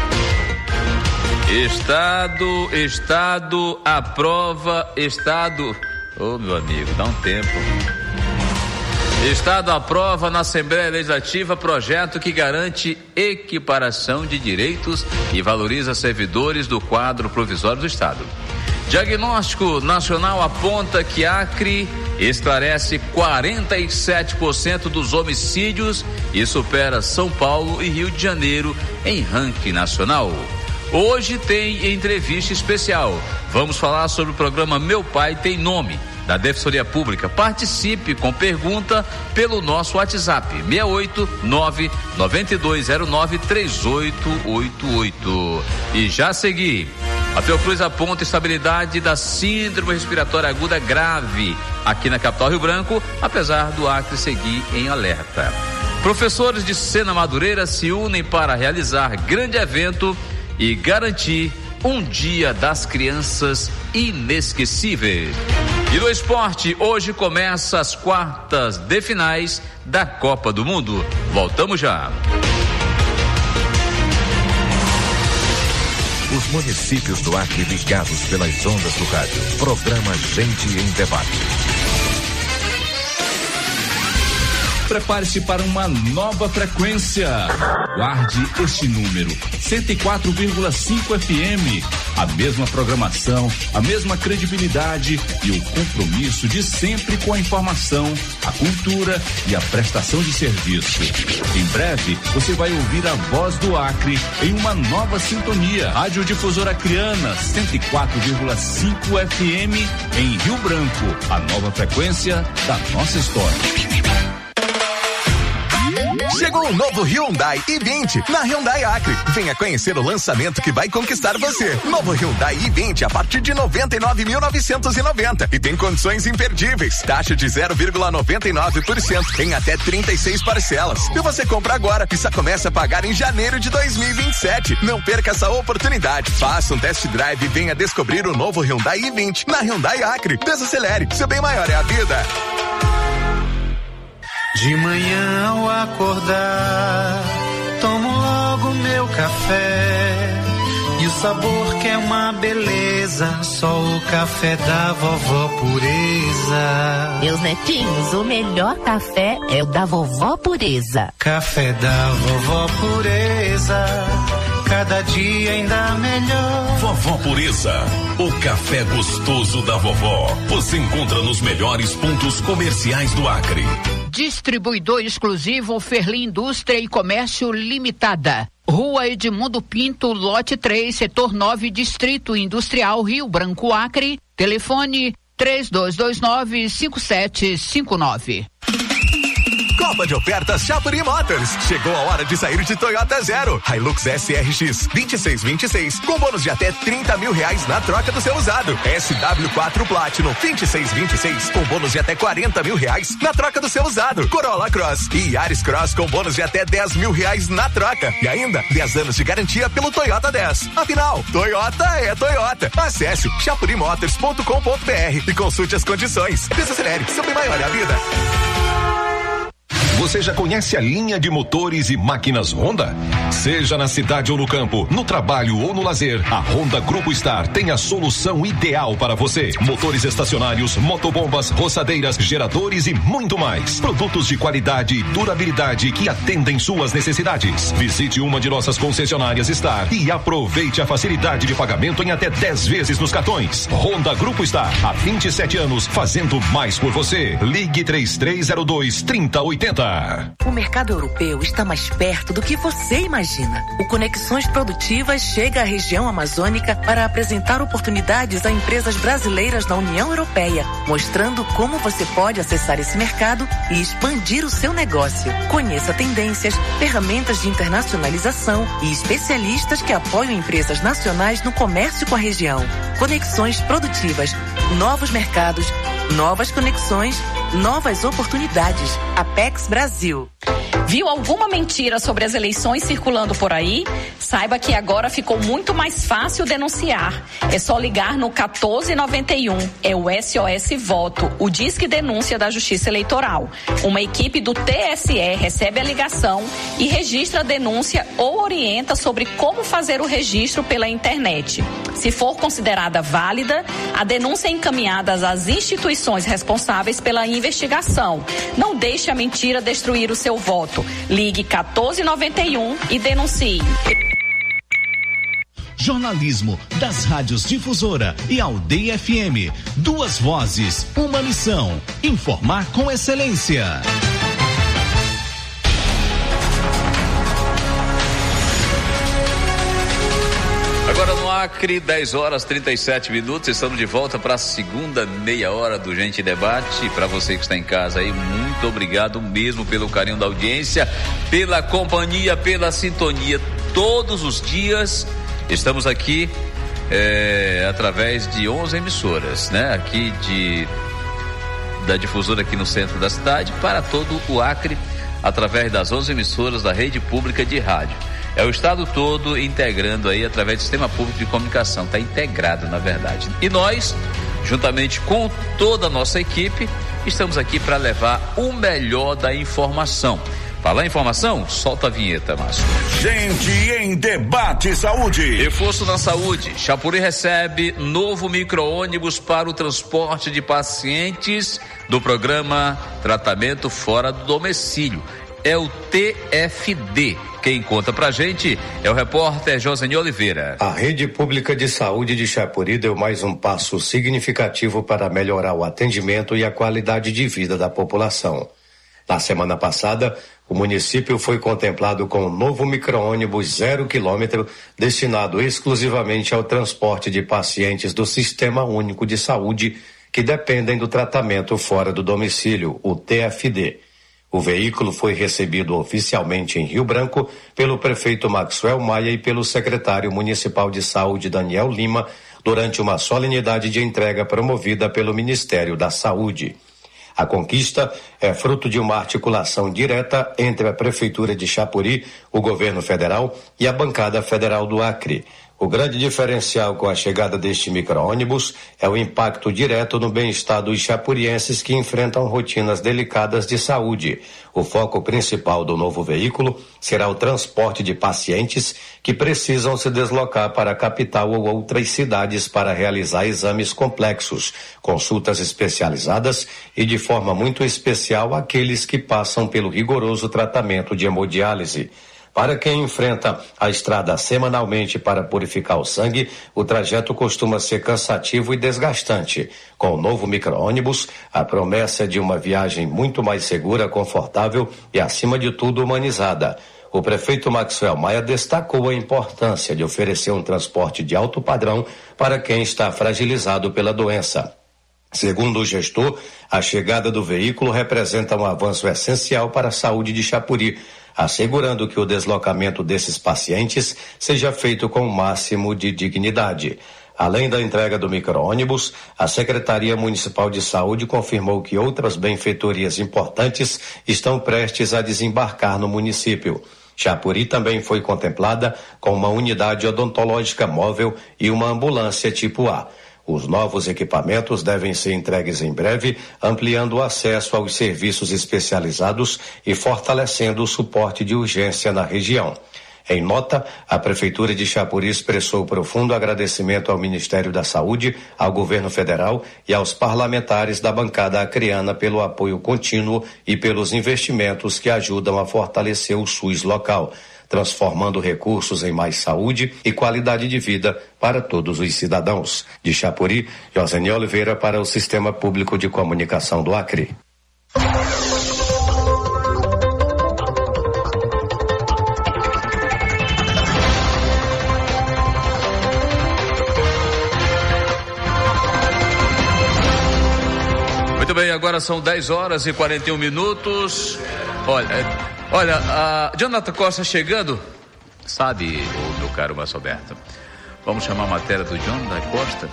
Estado, Estado aprova, Estado... Ô, oh, meu amigo, dá um tempo. Estado aprova na Assembleia Legislativa projeto que garante equiparação de direitos e valoriza servidores do quadro provisório do Estado. Diagnóstico Nacional aponta que Acre esclarece quarenta e sete por cento dos homicídios e supera São Paulo e Rio de Janeiro em ranking nacional. Hoje tem entrevista especial. Vamos falar sobre o programa Meu Pai Tem Nome, da Defensoria Pública. Participe com pergunta pelo nosso WhatsApp seis oito nove, nove dois zero nove, três oito oito oito. E já segui. A Fiocruz aponta estabilidade da síndrome respiratória aguda grave aqui na capital Rio Branco, apesar do Acre seguir em alerta. Professores de Sena Madureira se unem para realizar grande evento e garantir um dia das crianças inesquecíveis. E no esporte, hoje começa as quartas de finais da Copa do Mundo. Voltamos já. Os municípios do Acre ligados pelas ondas do rádio. Programa Gente em Debate. Prepare-se para uma nova frequência. Guarde este número, cento e quatro vírgula cinco F M. A mesma programação, a mesma credibilidade e o compromisso de sempre com a informação, a cultura e a prestação de serviço. Em breve, você vai ouvir a voz do Acre em uma nova sintonia. Rádio Difusora Acreana, cento e quatro vírgula cinco F M em Rio Branco. A nova frequência da nossa história. Chegou o novo Hyundai i vinte na Hyundai Acre. Venha conhecer o lançamento que vai conquistar você. Novo Hyundai i vinte a partir de noventa e nove mil novecentos e noventa e tem condições imperdíveis. Taxa de zero vírgula noventa e nove por cento em até trinta e seis parcelas. E você compra agora e só começa a pagar em janeiro de dois mil e vinte e sete. Não perca essa oportunidade. Faça um test drive e venha descobrir o novo Hyundai i vinte na Hyundai Acre. Desacelere, seu bem maior é a vida. De manhã ao acordar, tomo logo meu café. E o sabor que é uma beleza, só o café da vovó Pureza. Meus netinhos, o melhor café é o da vovó Pureza. Café da vovó Pureza, cada dia ainda melhor. Vovó Pureza, o café gostoso da vovó. Você encontra nos melhores pontos comerciais do Acre. Distribuidor exclusivo Ferli Indústria e Comércio Limitada. Rua Edmundo Pinto, lote três, setor nove, Distrito Industrial, Rio Branco, Acre. Telefone três dois dois nove, cinco sete cinco nove. Copa de ofertas Chapuri Motors. Chegou a hora de sair de Toyota Zero. Hilux S R X vinte e seis vinte e seis com bônus de até trinta mil reais na troca do seu usado. S W quatro Platinum vinte e seis vinte e seis com bônus de até quarenta mil reais na troca do seu usado. Corolla Cross e Yaris Cross com bônus de até dez mil reais na troca. E ainda dez anos de garantia pelo Toyota dez. Afinal, Toyota é Toyota. Acesse chapuri motors ponto com ponto b r e consulte as condições. Desacelere, seu bem maior é a vida. Você já conhece a linha de motores e máquinas Honda? Seja na cidade ou no campo, no trabalho ou no lazer, a Honda Grupo Star tem a solução ideal para você. Motores estacionários, motobombas, roçadeiras, geradores e muito mais. Produtos de qualidade e durabilidade que atendem suas necessidades. Visite uma de nossas concessionárias Star e aproveite a facilidade de pagamento em até dez vezes nos cartões. Honda Grupo Star, há vinte e sete anos, fazendo mais por você. Ligue três três zero dois, três zero oito zero. O mercado europeu está mais perto do que você imagina. O Conexões Produtivas chega à região amazônica para apresentar oportunidades a empresas brasileiras na União Europeia, mostrando como você pode acessar esse mercado e expandir o seu negócio. Conheça tendências, ferramentas de internacionalização e especialistas que apoiam empresas nacionais no comércio com a região. Conexões Produtivas, novos mercados, novas conexões, novas oportunidades. Apex Brasil. Viu alguma mentira sobre as eleições circulando por aí? Saiba que agora ficou muito mais fácil denunciar. É só ligar no quatorze noventa e um. É o S O S Voto, o Disque Denúncia da Justiça Eleitoral. Uma equipe do T S E recebe a ligação e registra a denúncia ou orienta sobre como fazer o registro pela internet. Se for considerada válida, a denúncia é encaminhada às instituições responsáveis pela investigação. Não deixe a mentira destruir o seu voto. Ligue quatorze noventa e um e denuncie. Jornalismo das rádios Difusora e Aldeia F M. Duas vozes, uma missão. Informar com excelência. Agora no Acre, dez horas e trinta e sete minutos, estamos de volta para a segunda meia hora do Gente Debate. Para você que está em casa aí, muito obrigado mesmo pelo carinho da audiência, pela companhia, pela sintonia. Todos os dias estamos aqui é, através de onze emissoras, né? Aqui de da difusora aqui no centro da cidade para todo o Acre, através das onze emissoras da rede pública de rádio. É o estado todo integrando aí através do sistema público de comunicação, está integrado na verdade. E nós juntamente com toda a nossa equipe, estamos aqui para levar o melhor da informação. Falar em informação? Solta a vinheta, Márcio. Gente em Debate Saúde. Reforço na saúde. Chapuri recebe novo micro-ônibus para o transporte de pacientes do programa Tratamento Fora do Domicílio. É o T F D. Quem conta pra gente é o repórter José Oliveira. A rede pública de saúde de Chapuri deu mais um passo significativo para melhorar o atendimento e a qualidade de vida da população. Na semana passada, o município foi contemplado com um novo micro-ônibus zero quilômetro destinado exclusivamente ao transporte de pacientes do Sistema Único de Saúde que dependem do tratamento fora do domicílio, o T F D. O veículo foi recebido oficialmente em Rio Branco pelo prefeito Maxwell Maia e pelo secretário municipal de saúde Daniel Lima durante uma solenidade de entrega promovida pelo Ministério da Saúde. A conquista é fruto de uma articulação direta entre a Prefeitura de Chapuri, o governo federal e a bancada federal do Acre. O grande diferencial com a chegada deste micro-ônibus é o impacto direto no bem-estar dos chapurienses que enfrentam rotinas delicadas de saúde. O foco principal do novo veículo será o transporte de pacientes que precisam se deslocar para a capital ou outras cidades para realizar exames complexos, consultas especializadas e, de forma muito especial, aqueles que passam pelo rigoroso tratamento de hemodiálise. Para quem enfrenta a estrada semanalmente para purificar o sangue, o trajeto costuma ser cansativo e desgastante. Com o novo micro-ônibus, a promessa é de uma viagem muito mais segura, confortável e, acima de tudo, humanizada. O prefeito Maxwell Maia destacou a importância de oferecer um transporte de alto padrão para quem está fragilizado pela doença. Segundo o gestor, a chegada do veículo representa um avanço essencial para a saúde de Chapuri, assegurando que o deslocamento desses pacientes seja feito com o máximo de dignidade. Além da entrega do micro-ônibus, a Secretaria Municipal de Saúde confirmou que outras benfeitorias importantes estão prestes a desembarcar no município. Chapuri também foi contemplada com uma unidade odontológica móvel e uma ambulância tipo A. Os novos equipamentos devem ser entregues em breve, ampliando o acesso aos serviços especializados e fortalecendo o suporte de urgência na região. Em nota, a Prefeitura de Chapuri expressou profundo agradecimento ao Ministério da Saúde, ao Governo Federal e aos parlamentares da bancada acreana pelo apoio contínuo e pelos investimentos que ajudam a fortalecer o SUS local, transformando recursos em mais saúde e qualidade de vida para todos os cidadãos. De Chapuri, José Oliveira para o Sistema Público de Comunicação do Acre. Muito bem, agora são dez horas e quarenta e um minutos. Olha... Olha, a Jonathan Costa chegando, sabe, o meu caro Márcio Alberto, vamos chamar a matéria do Jonathan Costa?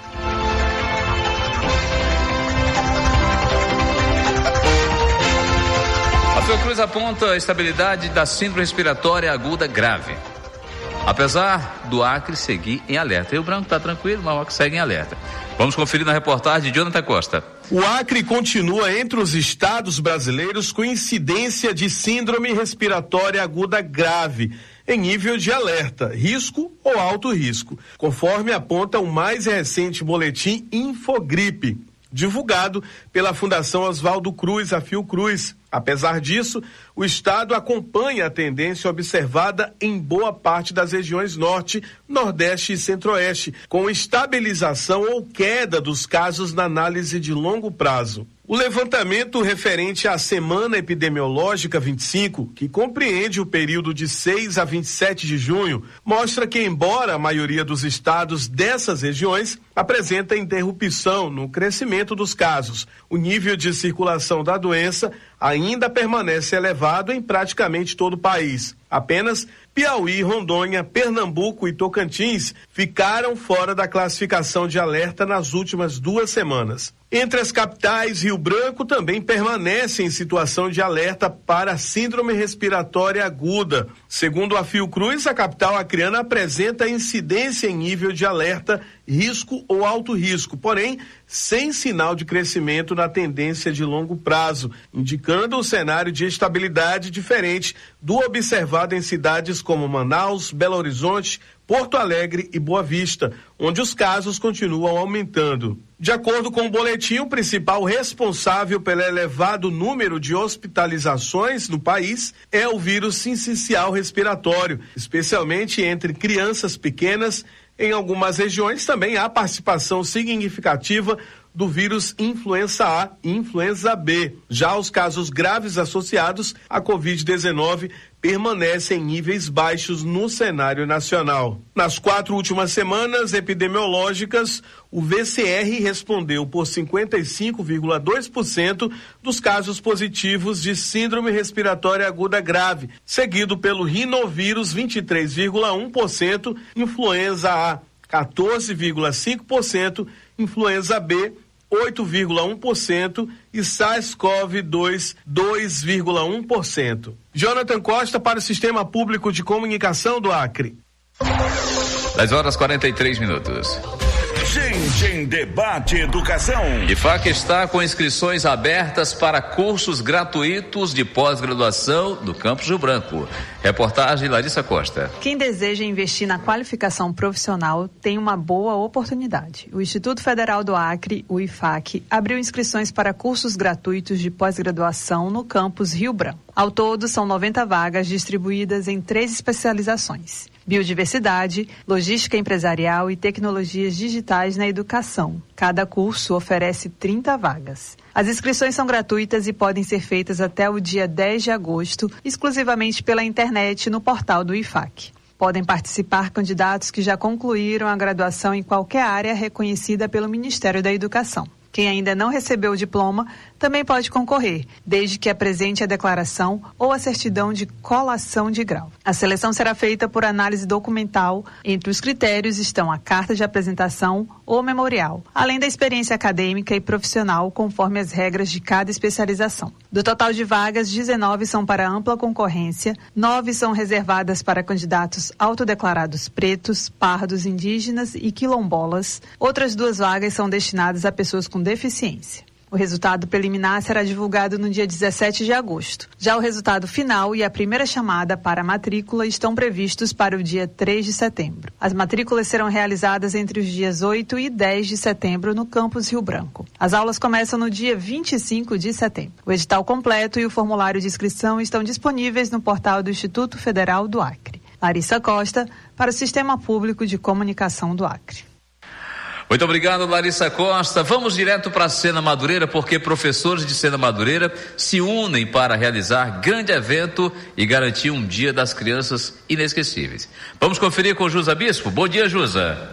A Fiocruz aponta a estabilidade da síndrome respiratória aguda grave, apesar do Acre seguir em alerta. Rio Branco está tranquilo, mas o Acre segue em alerta. Vamos conferir na reportagem de Jonathan Costa. O Acre continua entre os estados brasileiros com incidência de síndrome respiratória aguda grave, em nível de alerta, risco ou alto risco, conforme aponta o mais recente boletim Infogripe, divulgado pela Fundação Oswaldo Cruz, a Fiocruz. Apesar disso, o estado acompanha a tendência observada em boa parte das regiões norte, nordeste e centro-oeste, com estabilização ou queda dos casos na análise de longo prazo. O levantamento referente à semana epidemiológica vinte e cinco, que compreende o período de seis a vinte e sete de junho, mostra que, embora a maioria dos estados dessas regiões apresenta interrupção no crescimento dos casos, o nível de circulação da doença ainda permanece elevado em praticamente todo o país. Apenas Piauí, Rondônia, Pernambuco e Tocantins ficaram fora da classificação de alerta nas últimas duas semanas. Entre as capitais, Rio Branco também permanece em situação de alerta para a síndrome respiratória aguda. Segundo a Fiocruz, a capital acreana apresenta incidência em nível de alerta risco ou alto risco, porém sem sinal de crescimento na tendência de longo prazo, indicando um cenário de estabilidade diferente do observado em cidades como Manaus, Belo Horizonte, Porto Alegre e Boa Vista, onde os casos continuam aumentando. De acordo com o boletim, o principal responsável pelo elevado número de hospitalizações no país é o vírus sincicial respiratório, especialmente entre crianças pequenas. Em algumas regiões também há participação significativa do vírus influenza A e influenza B. Já os casos graves associados à covid dezenove permanecem em níveis baixos no cenário nacional. Nas quatro últimas semanas epidemiológicas, o V C R respondeu por cinquenta e cinco vírgula dois por cento dos casos positivos de síndrome respiratória aguda grave, seguido pelo rinovírus vinte e três vírgula um por cento, influenza A quatorze vírgula cinco por cento, influenza B oito vírgula um por cento e SARS-CoV dois dois vírgula um por cento. Jonathan Costa para o Sistema Público de Comunicação do Acre. dez horas e quarenta e três minutos. Gente em Debate Educação. IFAC está com inscrições abertas para cursos gratuitos de pós-graduação do Campus Rio Branco. Reportagem Larissa Costa. Quem deseja investir na qualificação profissional tem uma boa oportunidade. O Instituto Federal do Acre, o IFAC, abriu inscrições para cursos gratuitos de pós-graduação no Campus Rio Branco. Ao todo, são noventa vagas distribuídas em três especializações: biodiversidade, logística empresarial e tecnologias digitais na educação. Cada curso oferece trinta vagas. As inscrições são gratuitas e podem ser feitas até o dia dez de agosto, exclusivamente pela internet no portal do IFAC. Podem participar candidatos que já concluíram a graduação em qualquer área reconhecida pelo Ministério da Educação. Quem ainda não recebeu o diploma também pode concorrer, desde que apresente a declaração ou a certidão de colação de grau. A seleção será feita por análise documental. Entre os critérios estão a carta de apresentação ou memorial, além da experiência acadêmica e profissional, conforme as regras de cada especialização. Do total de vagas, dezenove são para ampla concorrência, nove são reservadas para candidatos autodeclarados pretos, pardos, indígenas e quilombolas. Outras duas vagas são destinadas a pessoas com deficiência. O resultado preliminar será divulgado no dia dezessete de agosto. Já o resultado final e a primeira chamada para a matrícula estão previstos para o dia três de setembro. As matrículas serão realizadas entre os dias oito e dez de setembro no Campus Rio Branco. As aulas começam no dia vinte e cinco de setembro. O edital completo e o formulário de inscrição estão disponíveis no portal do Instituto Federal do Acre. Larissa Costa, para o Sistema Público de Comunicação do Acre. Muito obrigado, Larissa Costa. Vamos direto para a Sena Madureira, porque professores de Sena Madureira se unem para realizar grande evento e garantir um Dia das Crianças inesquecíveis. Vamos conferir com o Jusa Bispo. Bom dia, Jusa.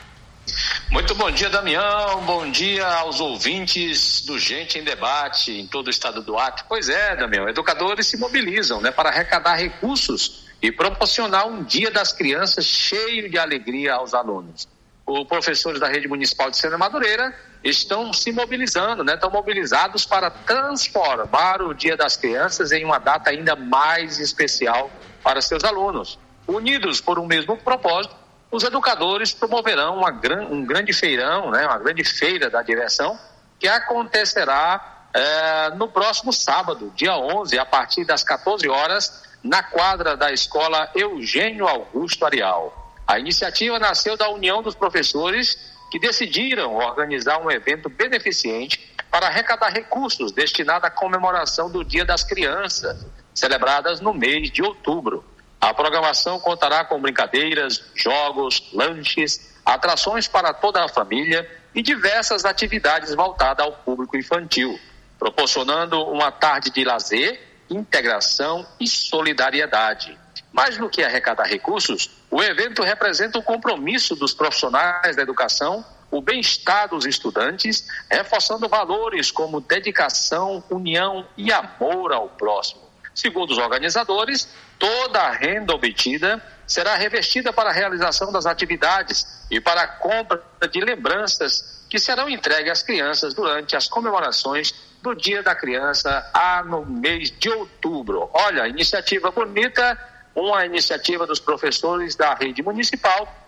Muito bom dia, Damião. Bom dia aos ouvintes do Gente em Debate em todo o estado do Acre. Pois é, Damião, educadores se mobilizam, né, para arrecadar recursos e proporcionar um Dia das Crianças cheio de alegria aos alunos. Os professores da rede municipal de Sena Madureira estão se mobilizando, né? Estão mobilizados para transformar o Dia das Crianças em uma data ainda mais especial para seus alunos. Unidos por um mesmo propósito, os educadores promoverão uma gran, um grande feirão, né? Uma grande feira da diversão, que acontecerá é, no próximo sábado, dia onze, a partir das quatorze horas, na quadra da Escola Eugênio Augusto Arial. A iniciativa nasceu da união dos professores que decidiram organizar um evento beneficente para arrecadar recursos destinados à comemoração do Dia das Crianças, celebradas no mês de outubro. A programação contará com brincadeiras, jogos, lanches, atrações para toda a família e diversas atividades voltadas ao público infantil, proporcionando uma tarde de lazer, integração e solidariedade. Mais do que arrecadar recursos, o evento representa o compromisso dos profissionais da educação, o bem-estar dos estudantes, reforçando valores como dedicação, união e amor ao próximo. Segundo os organizadores, toda a renda obtida será revestida para a realização das atividades e para a compra de lembranças que serão entregues às crianças durante as comemorações do Dia da Criança ah, no mês de outubro. Olha, iniciativa bonita, uma iniciativa dos professores da rede municipal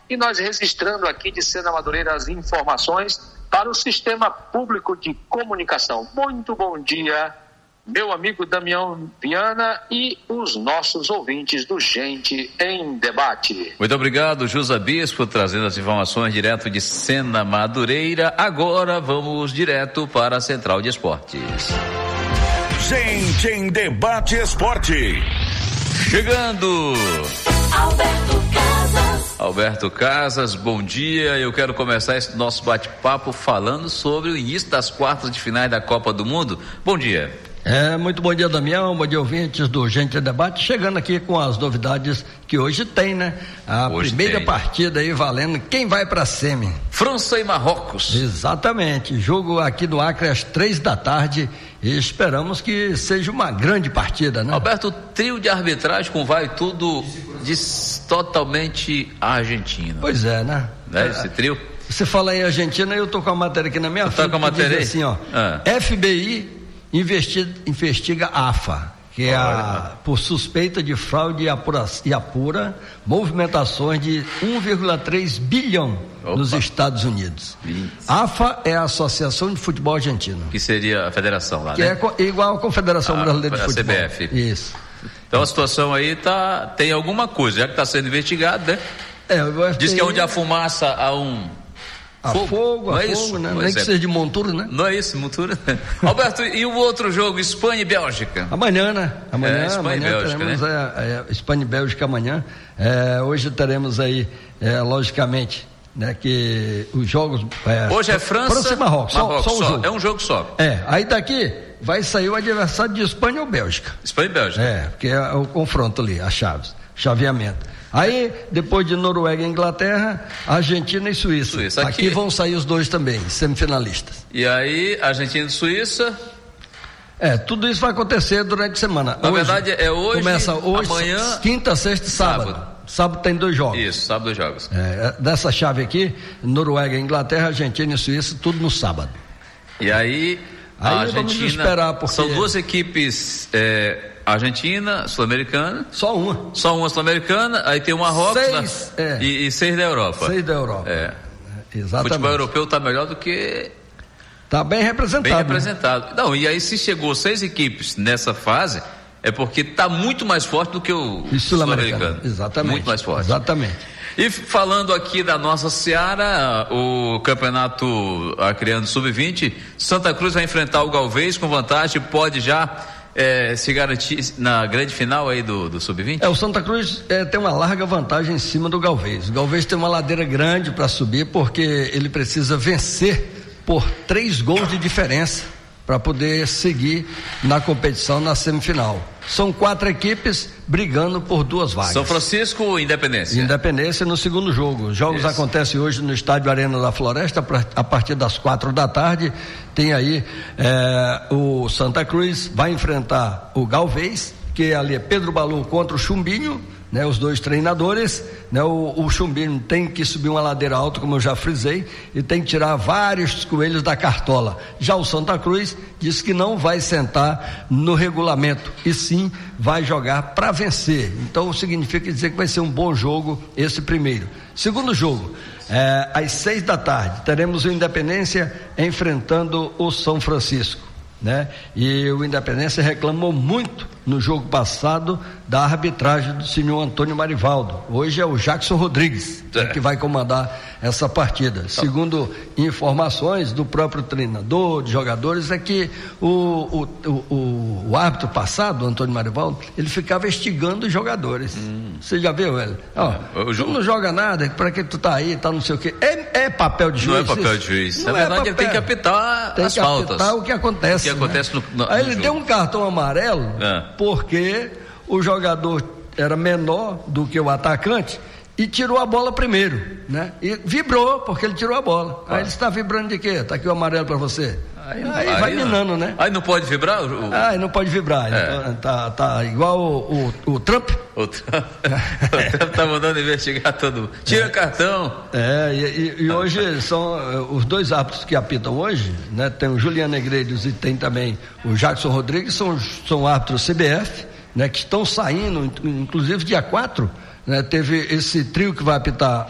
e nós registrando aqui de Sena Madureira as informações para o Sistema Público de Comunicação. Muito bom dia, meu amigo Damião Viana e os nossos ouvintes do Gente em Debate. Muito obrigado, Jusa Bispo, trazendo as informações direto de Sena Madureira. Agora vamos direto para a Central de Esportes. Gente em Debate Esporte. Chegando Alberto Casas. Alberto Casas, bom dia. Eu quero começar esse nosso bate-papo falando sobre o início das quartas de finais da Copa do Mundo. Bom dia. É, muito bom dia, Damião, bom dia, ouvintes do Gente em Debate, chegando aqui com as novidades que hoje tem, né? A hoje primeira tem. partida aí valendo quem vai pra semi. França e Marrocos. Exatamente, jogo aqui do Acre às três da tarde e esperamos que seja uma grande partida, né? Alberto, trio de arbitragem com vai tudo de totalmente argentino. Pois é, né? Né? Esse trio. Você fala em Argentina, eu tô com a matéria aqui na minha frente. Tá com a matéria aí? Assim, ó, ah. F B I investiga, investiga a AFA, que é a, por suspeita de fraude e apura, e apura movimentações de um vírgula três bilhão Opa. Nos Estados Unidos. A AFA é a Associação de Futebol Argentino. Que seria a federação lá, que né? É igual à Confederação ah, Brasileira de Futebol. A C B F. Isso. Então a situação aí tá, tem alguma coisa, já que está sendo investigado, né? É, o F B I... Diz que é onde há fumaça, há um... A fogo, fogo a não é fogo, isso? né? Pois Nem é. que seja de montura, né? Não é isso, montura. Alberto, e o outro jogo, Espanha e Bélgica? Amanhã, né? Amanhã, é, Espanha amanhã e Bélgica, teremos né? a, a Espanha e Bélgica amanhã. É, hoje teremos aí, é, logicamente, né, que os jogos... É, hoje é França, França e Marrocos, Marrocos só, só um só. jogo. É um jogo só. É, aí daqui vai sair o adversário de Espanha ou Bélgica. Espanha e Bélgica. É, porque é o confronto ali, as chaves, chaveamento. Aí, depois de Noruega e Inglaterra, Argentina e Suíça. Suíça. Aqui... Aqui vão sair os dois também, semifinalistas. E aí, Argentina e Suíça? É, tudo isso vai acontecer durante a semana. Na hoje, verdade, é hoje, começa hoje, amanhã... Quinta, sexta e sábado. sábado. Sábado tem dois jogos. Isso, sábado dois jogos. É, dessa chave aqui, Noruega, Inglaterra, Argentina e Suíça, tudo no sábado. E aí, a aí Argentina... vamos esperar, porque... São duas equipes... É... Argentina, Sul-Americana. Só uma. Só uma Sul-Americana, aí tem o Marrocos seis, na, é. e, e seis da Europa. Seis da Europa. É. Exatamente. O futebol europeu está melhor do que... Está bem representado. Bem representado. Né? Não, e aí se chegou seis equipes nessa fase, é porque está muito mais forte do que o Sul-Americano. Exatamente. Muito mais forte. Exatamente. E falando aqui da nossa Seara, o campeonato acreano sub vinte, Santa Cruz vai enfrentar o Galvez com vantagem, pode já... É, se garantir na grande final aí do, do sub vinte? É, o Santa Cruz é, tem uma larga vantagem em cima do Galvez. O Galvez tem uma ladeira grande para subir porque ele precisa vencer por três gols de diferença para poder seguir na competição na semifinal. São quatro equipes brigando por duas vagas. São Francisco e Independência. Independência no segundo jogo. Os jogos Isso. acontecem hoje no estádio Arena da Floresta a partir das quatro da tarde. Tem aí é, o Santa Cruz vai enfrentar o Galvez, que ali é Pedro Balu contra o Chumbinho, né? Os dois treinadores, né? O, o Chumbinho tem que subir uma ladeira alta, como eu já frisei, e tem que tirar vários coelhos da cartola. Já o Santa Cruz diz que não vai sentar no regulamento e sim vai jogar para vencer. Então significa dizer que vai ser um bom jogo esse primeiro. Segundo jogo, é, às seis da tarde teremos o Independência enfrentando o São Francisco, né? E o Independência reclamou muito no jogo passado da arbitragem do senhor Antônio Marivaldo. Hoje é o Jackson Rodrigues é. que vai comandar essa partida. Segundo informações do próprio treinador, de jogadores, é que o, o, o, o árbitro passado, o Antônio Marivaldo, ele ficava instigando os jogadores. Hum. Você já viu ele? Ó, é, tu não joga nada, para que tu tá aí, tá não sei o quê. É, é papel de juiz? Não é papel de juiz. Na verdade, é ele tem que apitar tem as que faltas. Apitar o que acontece. O que acontece né? no, no, Aí no ele jogo. deu um cartão amarelo é. porque o jogador era menor do que o atacante e tirou a bola primeiro, né? E vibrou porque ele tirou a bola. Ah. Aí ele está vibrando de quê? Tá aqui o amarelo para você. Aí, aí, aí vai minando, né? Aí não pode vibrar? O... Ah, aí não pode vibrar. É. Então, tá, tá igual o, o, o Trump. O Trump, o Trump tá mandando investigar todo mundo. Tira é. cartão. É, e, e hoje são uh, os dois árbitros que apitam hoje, né? Tem o Juliano Negreiros e tem também o Jackson Rodrigues, são, são árbitros C B F, né? Que estão saindo, inclusive dia quatro, né? Teve esse trio que vai apitar